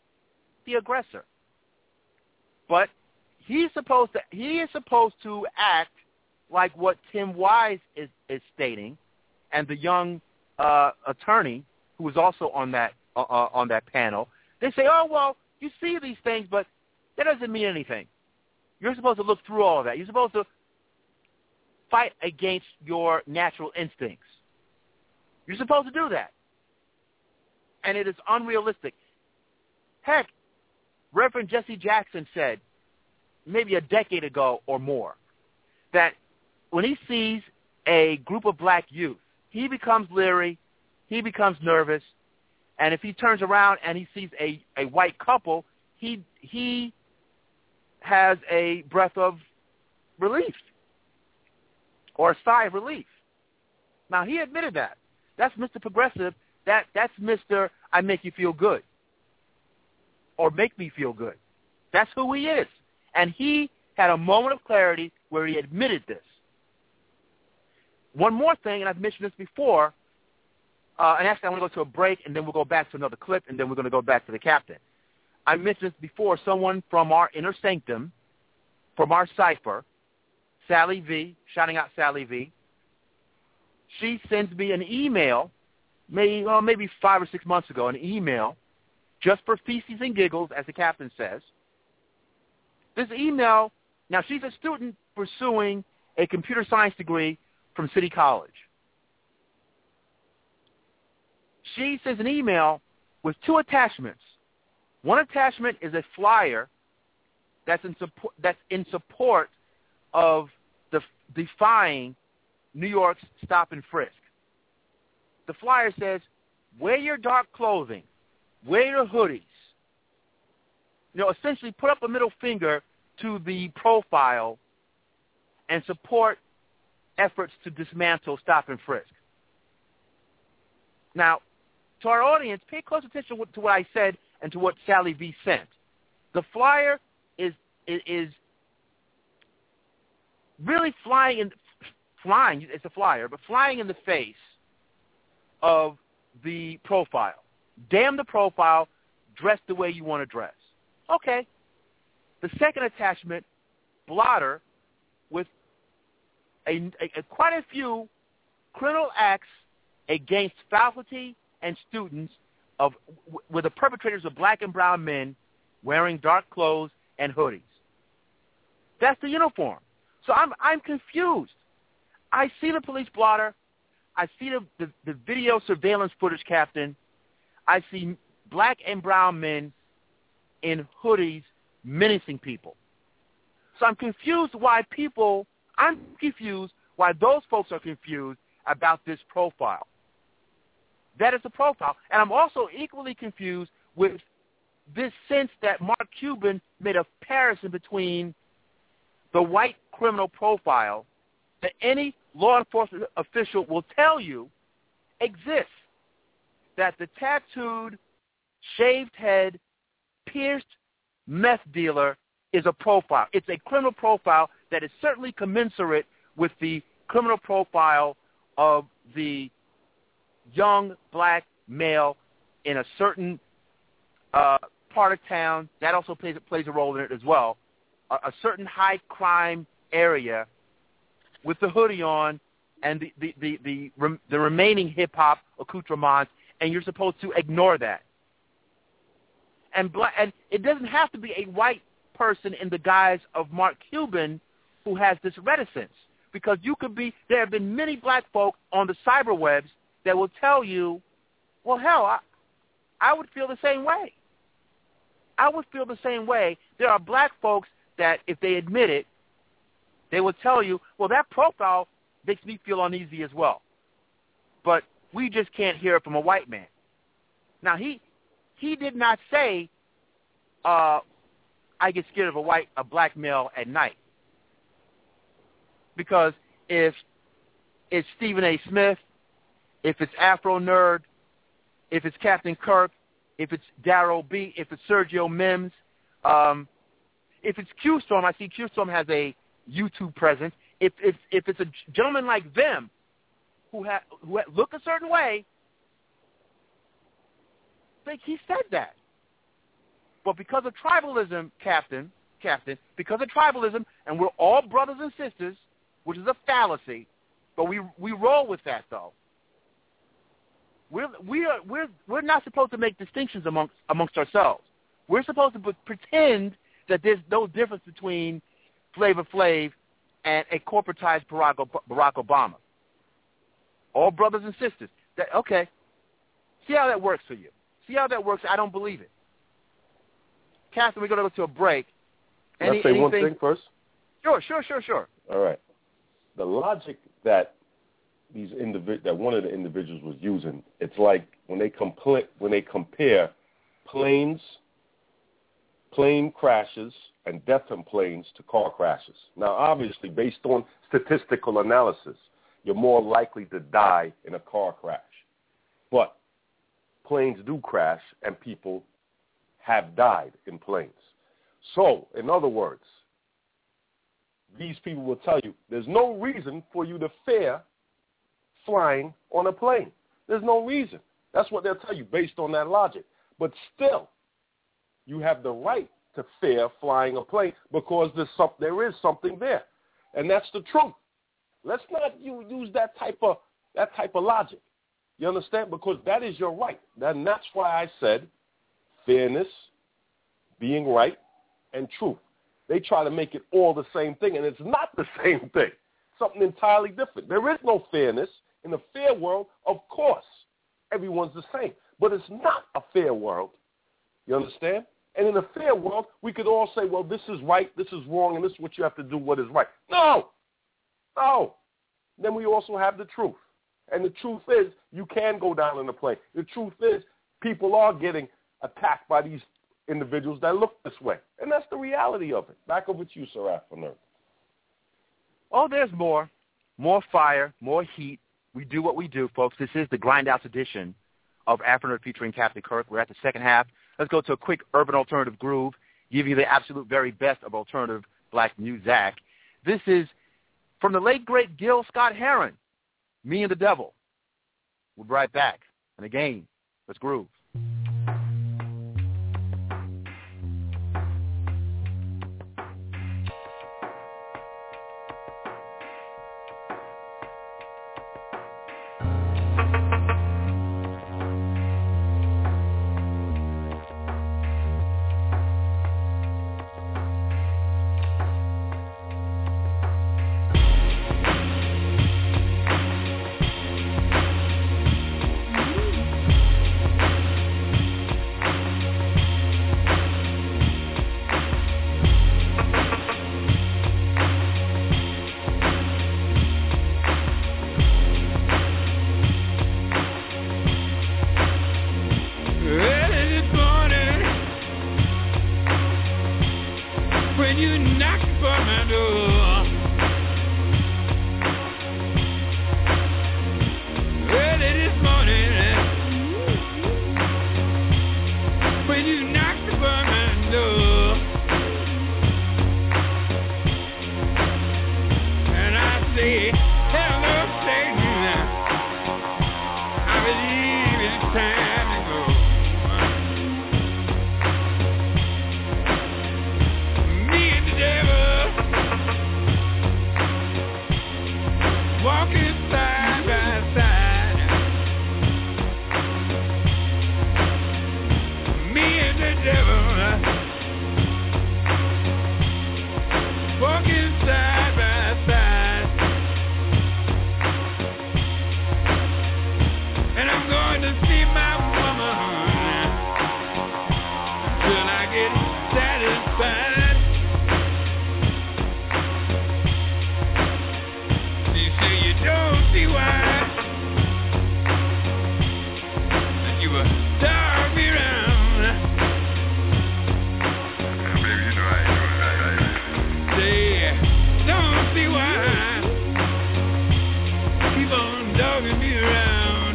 But he is supposed to act like what Tim Wise is stating, and the young attorney who was also on that panel. They say, "Oh well, you see these things, but that doesn't mean anything. You're supposed to look through all of that. You're supposed to fight against your natural instincts. You're supposed to do that, and it is unrealistic." Heck, Reverend Jesse Jackson said, maybe a decade ago or more, that when he sees a group of black youth, he becomes leery he becomes nervous, and if he turns around and he sees a white couple, he has a breath of relief or a sigh of relief. Now, he admitted that. That's Mr. Progressive. That's Mr. I make you feel good or make me feel good. That's who he is. And he had a moment of clarity where he admitted this. One more thing, and I've mentioned this before, and actually I'm going to go to a break, and then we'll go back to another clip, and then we're going to go back to the captain. I mentioned this before. Someone from our inner sanctum, from our cipher, Sally V, shouting out Sally V, she sends me an email, maybe 5 or 6 months ago, an email, just for feces and giggles, as the captain says. This email, now she's a student pursuing a computer science degree from City College. She sends an email with 2 attachments. One attachment is a flyer that's in support of defying New York's stop and frisk. The flyer says, wear your dark clothing, wear your hoodies. Essentially put up a middle finger to the profile and support efforts to dismantle stop and frisk. Now, to our audience, pay close attention to what I said and to what Sally V sent. The flyer is really flying, it's a flyer, but flying in the face of the profile. Damn the profile, dress the way you want to dress. Okay. The second attachment, blotter, with quite a few criminal acts against faculty and students with the perpetrators of black and brown men wearing dark clothes and hoodies. That's the uniform. So I'm confused. I see the police blotter. I see the video surveillance footage, Captain. I see black and brown men in hoodies menacing people. So I'm confused why those folks are confused about this profile. That is the profile. And I'm also equally confused with this sense that Mark Cuban made a comparison between the white criminal profile that any law enforcement official will tell you exists, that the tattooed, shaved head, pierced meth dealer is a profile. It's a criminal profile that is certainly commensurate with the criminal profile of the young black male in a certain part of town. That also plays a role in it as well. A certain high crime area with the hoodie on and the remaining hip hop accoutrements, and you're supposed to ignore that. And it doesn't have to be a white person in the guise of Mark Cuban who has this reticence, because there have been many black folk on the cyberwebs that will tell you, well, hell, I would feel the same way. I would feel the same way. There are black folks that, if they admit it, they will tell you, well, that profile makes me feel uneasy as well. But we just can't hear it from a white man. Now, he did not say, I get scared of a black male at night. Because if it's Stephen A. Smith, if it's Afro Nerd, if it's Captain Kirk, if it's Darryl B., if it's Sergio Mims, if it's Q-Storm, I see Q-Storm has a YouTube presence. If it's a gentleman like them who look a certain way, he said that. But because of tribalism, Captain, because of tribalism, and we're all brothers and sisters, which is a fallacy, but we roll with that though. We're not supposed to make distinctions amongst ourselves. We're supposed to pretend that there's no difference between Flavor Flav and a corporatized Barack Obama. All brothers and sisters. Okay. See how that works for you. See how that works. I don't believe it. Catherine, we're going to go to a break. Can I say one thing first? Sure. All right. The logic that that one of the individuals was using. It's like when they compare plane crashes and death in planes to car crashes. Now, obviously, based on statistical analysis, you're more likely to die in a car crash. But planes do crash, and people have died in planes. So, in other words, these people will tell you there's no reason for you to fear flying on a plane. There's no reason. That's what they'll tell you based on that logic. But still, you have the right to fear flying a plane because there is something there. And that's the truth. Let's not use that type of logic. You understand? Because that is your right. And that's why I said fairness, being right, and truth. They try to make it all the same thing, and it's not the same thing. Something entirely different. There is no fairness. In a fair world, of course, everyone's the same. But it's not a fair world. You understand? And in a fair world, we could all say, well, this is right, this is wrong, and this is what you have to do, what is right. No. Then we also have the truth. And the truth is, you can go down in a plane. The truth is, people are getting attacked by these individuals that look this way. And that's the reality of it. Back over to you, Sir Afternoon. Oh, there's more. More fire, more heat. We do what we do, folks. This is the Grindhouse edition of Afternoon featuring Captain Kirk. We're at the second half. Let's go to a quick urban alternative groove, give you the absolute very best of alternative black music. This is from the late, great Gil Scott-Heron, Me and the Devil. We'll be right back. And again, let's groove.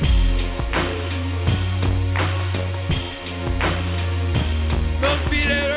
Beat it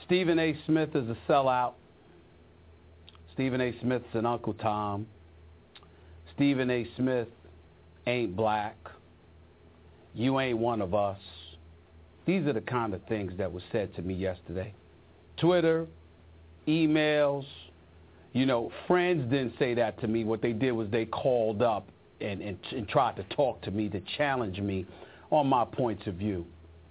Stephen A. Smith is a sellout. Stephen A. Smith's an Uncle Tom. Stephen A. Smith ain't black. You ain't one of us. These are the kind of things that were said to me yesterday. Twitter, emails, friends didn't say that to me. What they did was they called up and tried to talk to me, to challenge me on my points of view.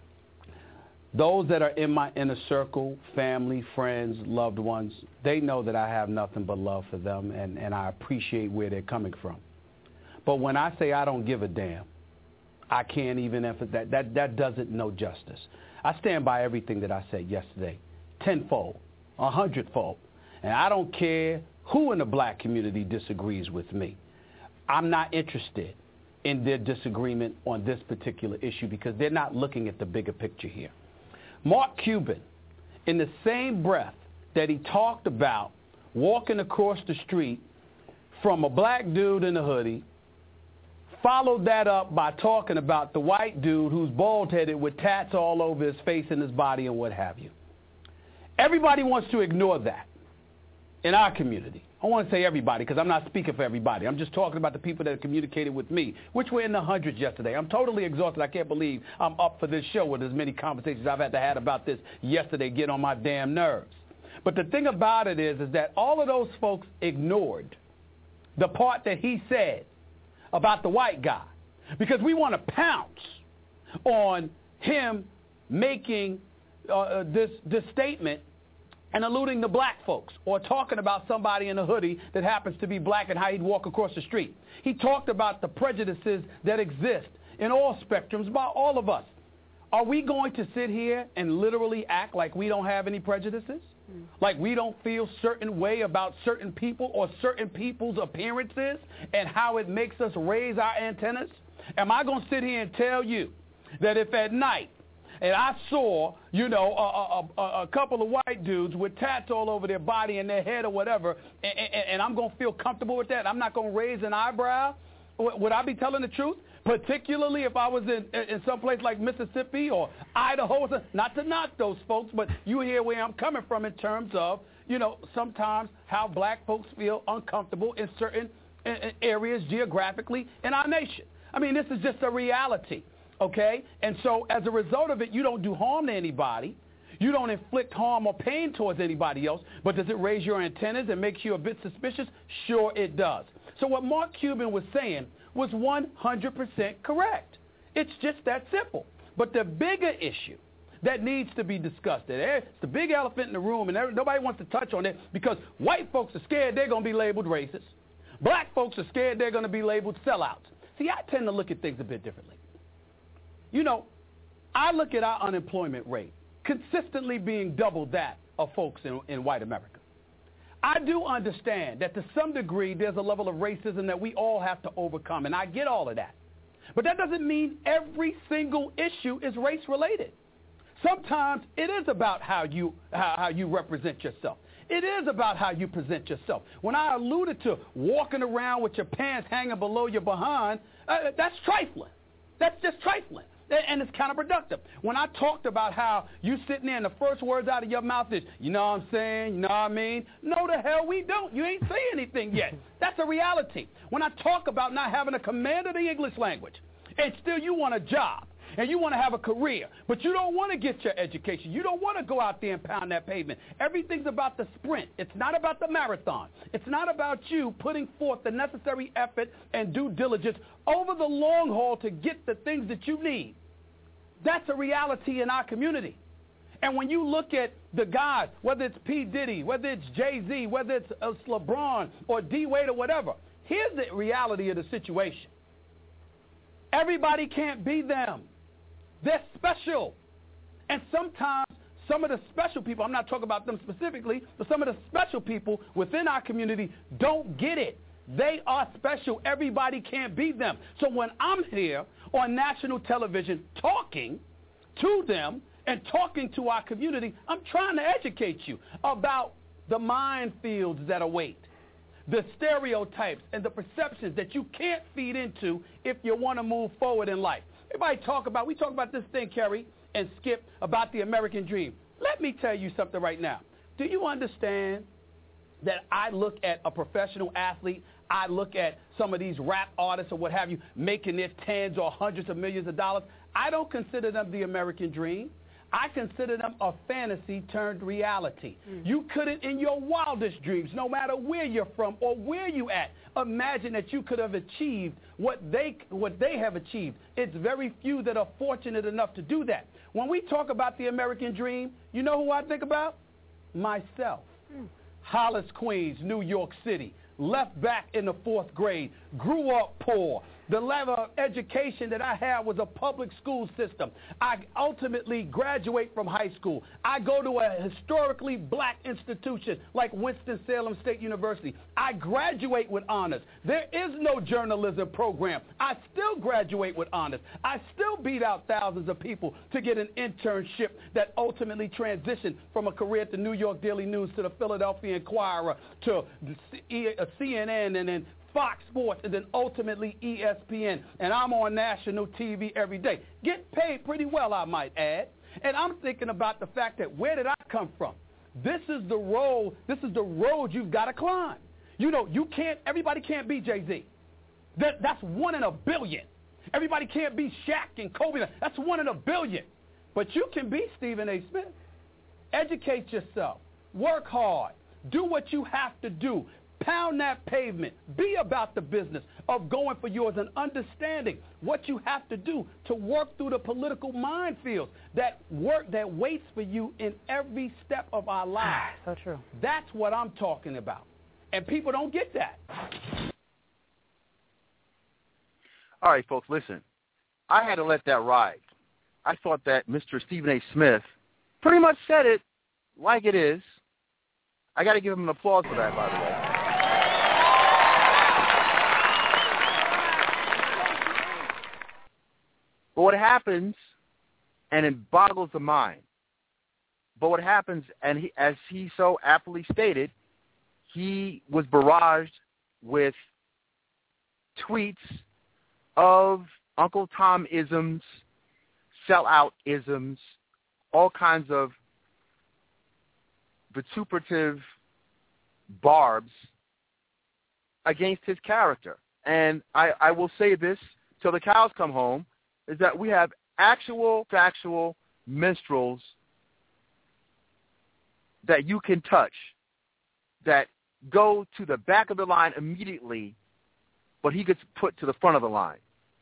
Those that are in my inner circle, family, friends, loved ones, they know that I have nothing but love for them, and I appreciate where they're coming from. But when I say I don't give a damn, I can't even emphasize that doesn't know justice. I stand by everything that I said yesterday, tenfold, 100-fold. And I don't care who in the black community disagrees with me. I'm not interested in their disagreement on this particular issue because they're not looking at the bigger picture here. Mark Cuban, in the same breath that he talked about walking across the street from a black dude in a hoodie, followed that up by talking about the white dude who's bald-headed with tats all over his face and his body and what have you. Everybody wants to ignore that in our community. I want to say everybody because I'm not speaking for everybody. I'm just talking about the people that communicated with me, which were in the hundreds yesterday. I'm totally exhausted. I can't believe I'm up for this show with as many conversations I've had to have about this yesterday, get on my damn nerves. But the thing about it is that all of those folks ignored the part that he said about the white guy because we want to pounce on him making this statement and alluding to black folks or talking about somebody in a hoodie that happens to be black and how he'd walk across the street. He talked about the prejudices that exist in all spectrums about all of us. Are we going to sit here and literally act like we don't have any prejudices? Like we don't feel certain way about certain people or certain people's appearances and how it makes us raise our antennas? Am I going to sit here and tell you that if at night and I saw, a couple of white dudes with tats all over their body and their head or whatever, and I'm going to feel comfortable with that, I'm not going to raise an eyebrow? Would I be telling the truth? Particularly if I was in some place like Mississippi or Idaho, not to knock those folks, but you hear where I'm coming from in terms of, sometimes how black folks feel uncomfortable in certain areas geographically in our nation. I mean, this is just a reality. Okay? And so as a result of it, you don't do harm to anybody. You don't inflict harm or pain towards anybody else. But does it raise your antennas and makes you a bit suspicious? Sure it does. So what Mark Cuban was saying was 100% correct. It's just that simple. But the bigger issue that needs to be discussed, it's the big elephant in the room, and nobody wants to touch on it because white folks are scared they're going to be labeled racist. Black folks are scared they're going to be labeled sellouts. See, I tend to look at things a bit differently. I look at our unemployment rate consistently being double that of folks in white America. I do understand that to some degree there's a level of racism that we all have to overcome, and I get all of that. But that doesn't mean every single issue is race-related. Sometimes it is about how you represent yourself. It is about how you present yourself. When I alluded to walking around with your pants hanging below your behind, that's trifling. That's just trifling. And it's counterproductive. When I talked about how you sitting there and the first words out of your mouth is, you know what I'm saying, you know what I mean? No, the hell we don't. You ain't saying anything yet. That's a reality. When I talk about not having a command of the English language, and still you want a job, and you want to have a career, but you don't want to get your education. You don't want to go out there and pound that pavement. Everything's about the sprint. It's not about the marathon. It's not about you putting forth the necessary effort and due diligence over the long haul to get the things that you need. That's a reality in our community. And when you look at the guys, whether it's P. Diddy, whether it's Jay-Z, whether it's LeBron or D-Wade or whatever, here's the reality of the situation. Everybody can't be them. They're special. And sometimes some of the special people, I'm not talking about them specifically, but some of the special people within our community don't get it. They are special. Everybody can't be them. So when I'm here on national television talking to them and talking to our community, I'm trying to educate you about the minefields that await, the stereotypes and the perceptions that you can't feed into if you want to move forward in life. We talk about this thing, Kerry and Skip, about the American dream. Let me tell you something right now. Do you understand that I look at a professional athlete, I look at some of these rap artists or what have you, making their tens or hundreds of millions of dollars. I don't consider them the American dream. I consider them a fantasy turned reality. You couldn't in your wildest dreams, no matter where you're from or where you at, imagine that you could have achieved what they have achieved. It's very few that are fortunate enough to do that. When we talk about the American dream, you know who I think about? Myself. Hollis, Queens, New York City. Left back in the 4th grade. Grew up poor. The level of education that I had was a public school system. I ultimately graduate from high school. I go to a historically black institution like Winston-Salem State University. I graduate with honors. There is no journalism program. I still graduate with honors. I still beat out thousands of people to get an internship that ultimately transitioned from a career at the New York Daily News to the Philadelphia Inquirer to CNN and then Fox Sports, and then ultimately ESPN, and I'm on national TV every day. Get paid pretty well, I might add. And I'm thinking about the fact that where did I come from? This is the road you've got to climb. You know, everybody can't be Jay-Z. That's 1 in a billion. Everybody can't be Shaq and Kobe. That's 1 in a billion. But you can be Stephen A. Smith. Educate yourself. Work hard. Do what you have to do. Pound that pavement. Be about the business of going for yours and understanding what you have to do to work through the political minefields that waits for you in every step of our lives. So true. That's what I'm talking about. And people don't get that. All right, folks, listen. I had to let that ride. I thought that Mr. Stephen A. Smith pretty much said it like it is. I got to give him an applause for that, by the way. But what happens, and it boggles the mind, but what happens, and as he so aptly stated, he was barraged with tweets of Uncle Tom-isms, sellout-isms, all kinds of vituperative barbs against his character. And I will say this till the cows come home, is that we have actual, factual minstrels that you can touch that go to the back of the line immediately, but he gets put to the front of the line.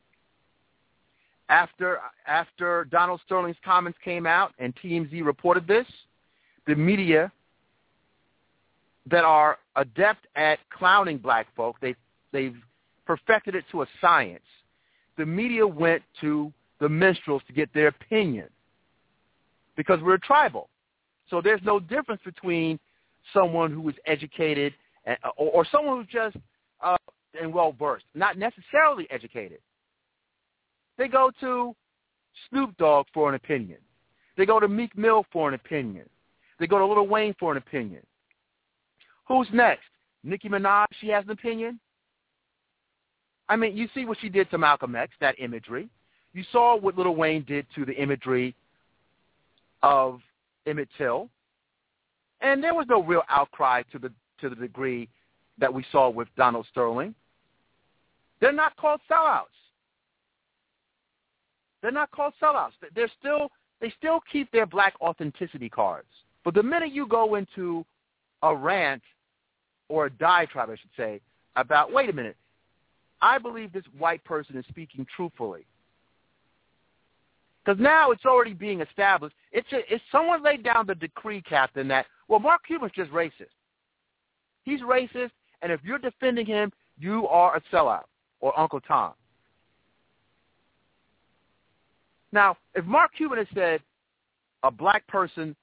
After Donald Sterling's comments came out and TMZ reported this, the media that are adept at clowning black folk, they've perfected it to a science. The media went to the minstrels to get their opinion because we're tribal. So there's no difference between someone who is educated or someone who's just and well-versed, not necessarily educated. They go to Snoop Dogg for an opinion. They go to Meek Mill for an opinion. They go to Lil Wayne for an opinion. Who's next? Nicki Minaj, she has an opinion? I mean, you see what she did to Malcolm X, that imagery. You saw what Lil Wayne did to the imagery of Emmett Till. And there was no real outcry to the degree that we saw with Donald Sterling. They're not called sellouts. They're not called sellouts. They still keep their black authenticity cards. But the minute you go into a rant or a diatribe, I should say, about, wait a minute, I believe this white person is speaking truthfully. Because now it's already being established. It's someone laid down the decree, Captain, that, well, Mark Cuban's just racist. He's racist, and if you're defending him, you are a sellout or Uncle Tom. Now, if Mark Cuban had said a black person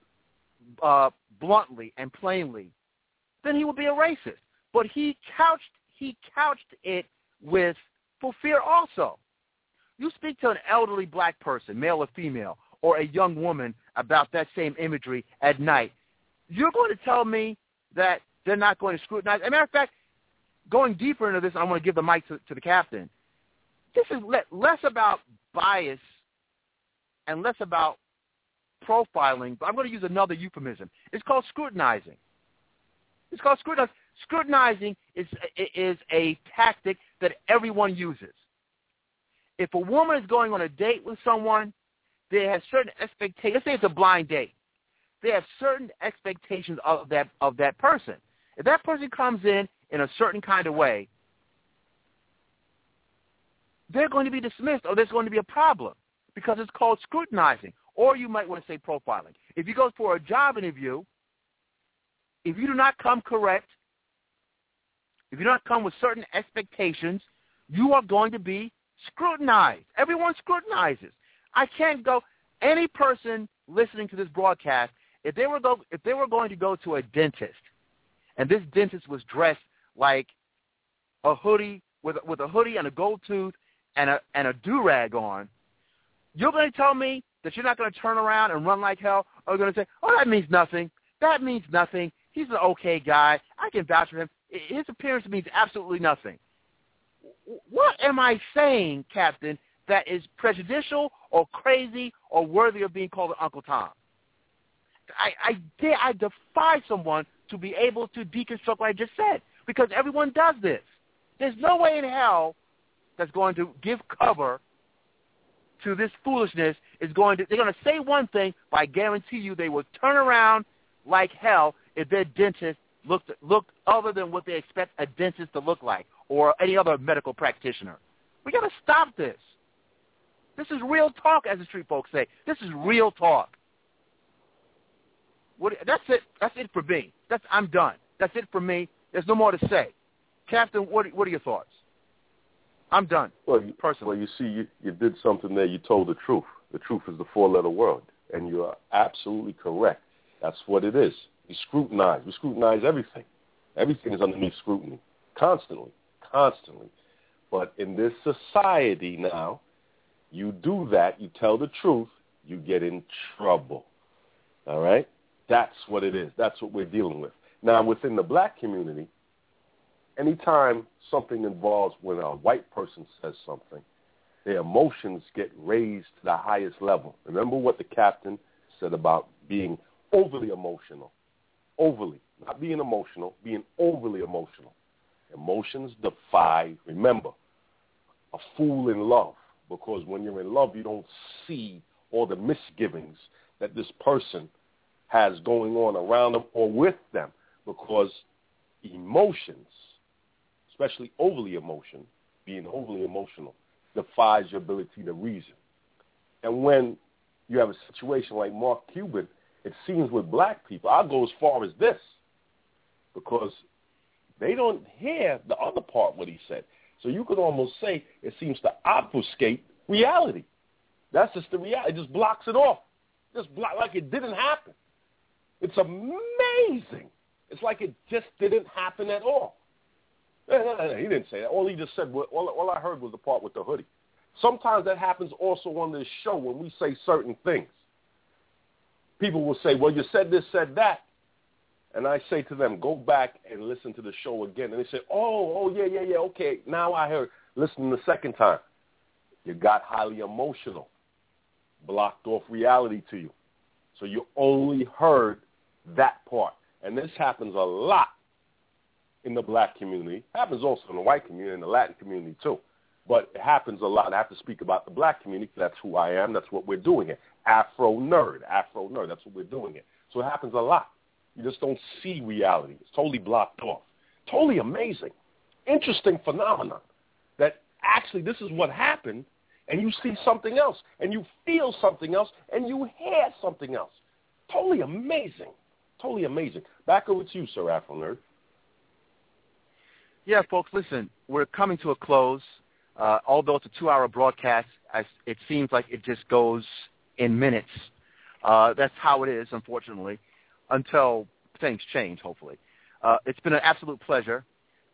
bluntly and plainly, then he would be a racist. But he couched it with for fear also. You speak to an elderly black person, male or female, or a young woman about that same imagery at night, you're going to tell me that they're not going to scrutinize. As a matter of fact, going deeper into this, I want to give the mic to the captain. This is less about bias and less about profiling, but I'm going to use another euphemism. It's called scrutinizing. It's called scrutinizing. Scrutinizing is a tactic that everyone uses. If a woman is going on a date with someone, they have certain expectations. Let's say it's a blind date. They have certain expectations of that person. If that person comes in a certain kind of way, they're going to be dismissed or there's going to be a problem because it's called scrutinizing. Or you might want to say profiling. If you go for a job interview, if you do not come correct, if you do not come with certain expectations, you are going to be scrutinized. Everyone scrutinizes. I can't go, any person listening to this broadcast, if they were going to go to a dentist, and this dentist was dressed like a hoodie with a hoodie and a gold tooth and a do-rag on, you're going to tell me that you're not going to turn around and run like hell, or you're going to say, oh, that means nothing. That means nothing. He's an okay guy. I can vouch for him. His appearance means absolutely nothing. What am I saying, Captain, that is prejudicial or crazy or worthy of being called Uncle Tom? I defy someone to be able to deconstruct what I just said, because everyone does this. There's no way in hell that's going to give cover to this foolishness. They're going to say one thing, but I guarantee you they will turn around like hell if their dentist looked other than what they expect a dentist to look like or any other medical practitioner. We got to stop this. This is real talk, as the street folks say. This is real talk. That's it. That's it for me. I'm done. That's it for me. There's no more to say. Captain, what are your thoughts? I'm done. Well, you see, you did something there. You told the truth. The truth is the four-letter word, and you are absolutely correct. That's what it is. We scrutinize. We scrutinize everything. Everything is underneath scrutiny, constantly. But in this society now, you do that, you tell the truth, you get in trouble. All right? That's what it is. That's what we're dealing with. Now, within the black community, anytime something involves when a white person says something, their emotions get raised to the highest level. Remember what the captain said about being overly emotional. Overly. Not being emotional, being overly emotional. Emotions defy, remember, a fool in love. Because when you're in love, you don't see all the misgivings that this person has going on around them or with them. Because emotions, especially being overly emotional, defies your ability to reason. And when you have a situation like Mark Cuban, it seems with black people, I'll go as far as this, because they don't hear the other part, what he said. So you could almost say it seems to obfuscate reality. That's just the reality. It just blocks it off. Like it didn't happen. It's amazing. It's like it just didn't happen at all. No, he didn't say that. All he just said, all I heard was the part with the hoodie. Sometimes that happens also on this show when we say certain things. People will say, well, you said this, said that. And I say to them, go back and listen to the show again. And they say, oh, yeah, okay. Now I heard. Listen the second time. You got highly emotional, blocked off reality to you. So you only heard that part. And this happens a lot in the black community. It happens also in the white community and the Latin community too. But it happens a lot. I have to speak about the black community. That's who I am. That's what we're doing here. Afro nerd. That's what we're doing here. So it happens a lot. You just don't see reality. It's totally blocked off. Totally amazing. Interesting phenomenon that actually this is what happened, and you see something else, and you feel something else, and you hear something else. Totally amazing. Totally amazing. Back over to you, Sir Afro Nerd. Yeah, folks, listen, we're coming to a close. Although it's a 2-hour broadcast, it seems like it just goes in minutes. That's how it is, unfortunately, until things change, hopefully. It's been an absolute pleasure.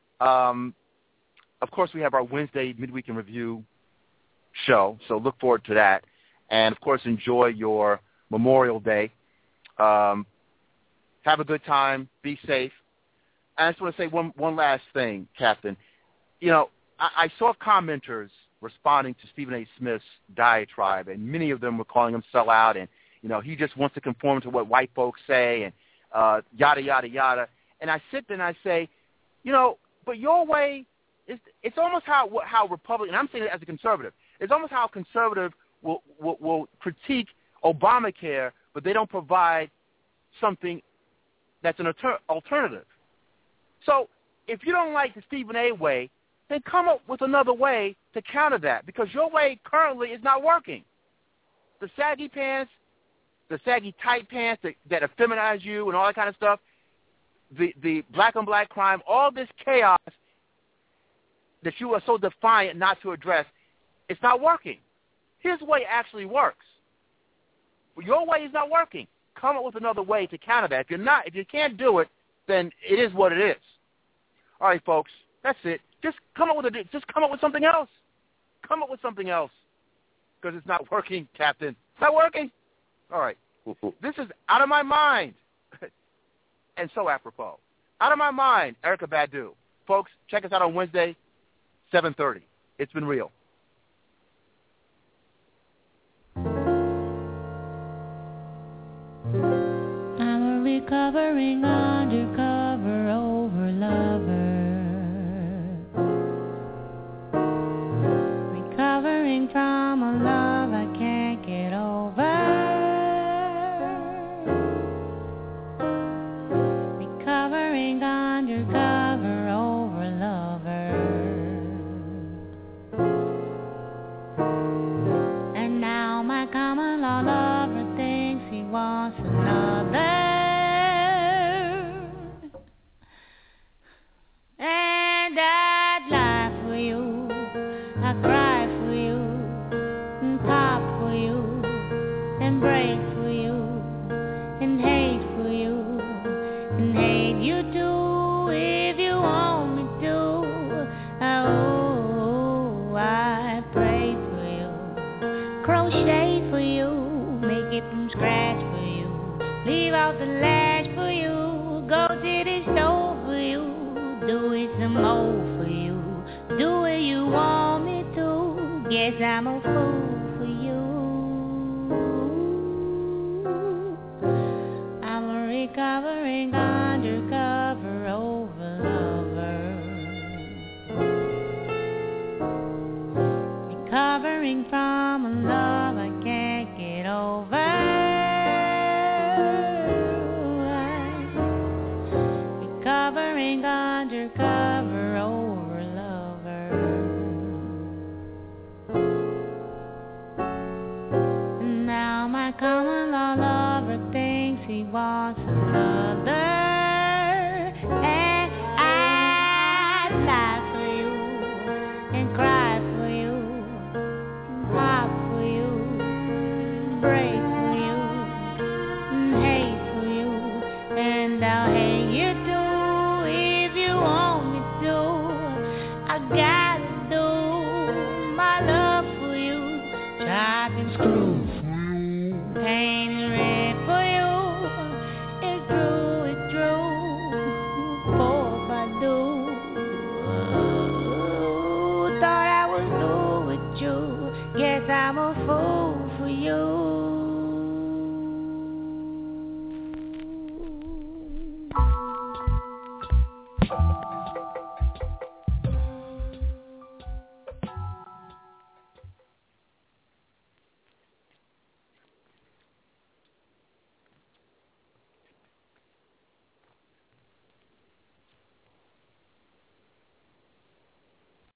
Of course, we have our Wednesday Midweek in Review show, so look forward to that. And, of course, enjoy your Memorial Day. Have a good time. Be safe. And I just want to say one last thing, Captain. You know, I saw commenters responding to Stephen A. Smith's diatribe, and many of them were calling him sellout, and he just wants to conform to what white folks say and yada, yada, yada. And I sit there and I say, but your way, it's almost how Republican, and I'm saying it as a conservative, it's almost how conservative will critique Obamacare, but they don't provide something that's an alternative. So if you don't like the Stephen A. way, then come up with another way to counter that, because your way currently is not working. The saggy pants, the saggy tight pants that effeminize you and all that kind of stuff, the black-on-black crime, all this chaos that you are so defiant not to address, it's not working. His way actually works. But your way is not working. Come up with another way to counter that. If you can't do it, then it is what it is. All right, folks, that's it. Just come up with something else. Come up with something else, because it's not working, Captain. It's not working. All right. This is Out of My Mind, and so apropos. Out of My Mind, Erykah Badu. Folks, check us out on Wednesday, 7:30. It's been real. I'm a recovering undercover over lover. Recovering from a love I can't get over. Recovering undercover over lover. And now my common law lover thinks he wants another. And I'd lie for you, I cry for you, and pop for you, and break for you, and hate for you, and hate you too if you want me to. Oh, I pray for you, crochet for you, make it from scratch for you, leave out the lash for you, go to the store for you, do it some more for you, do what you want me to. Guess I'm a fool for you. I'm a recovering undercover over lover. Recovering from a love I can't get over. Recovering undercover over lover. Now my common law lover thinks he wants another. And I'd lie for you, and cry for you, and pop for you, and break for you, and hate for you, and I'll hate you too if you want me to. I gotta do my love for you, chop and screw for you, paint and red for you. It's true, poor Badu. Thought I was through with you. Yes, I'm a fool.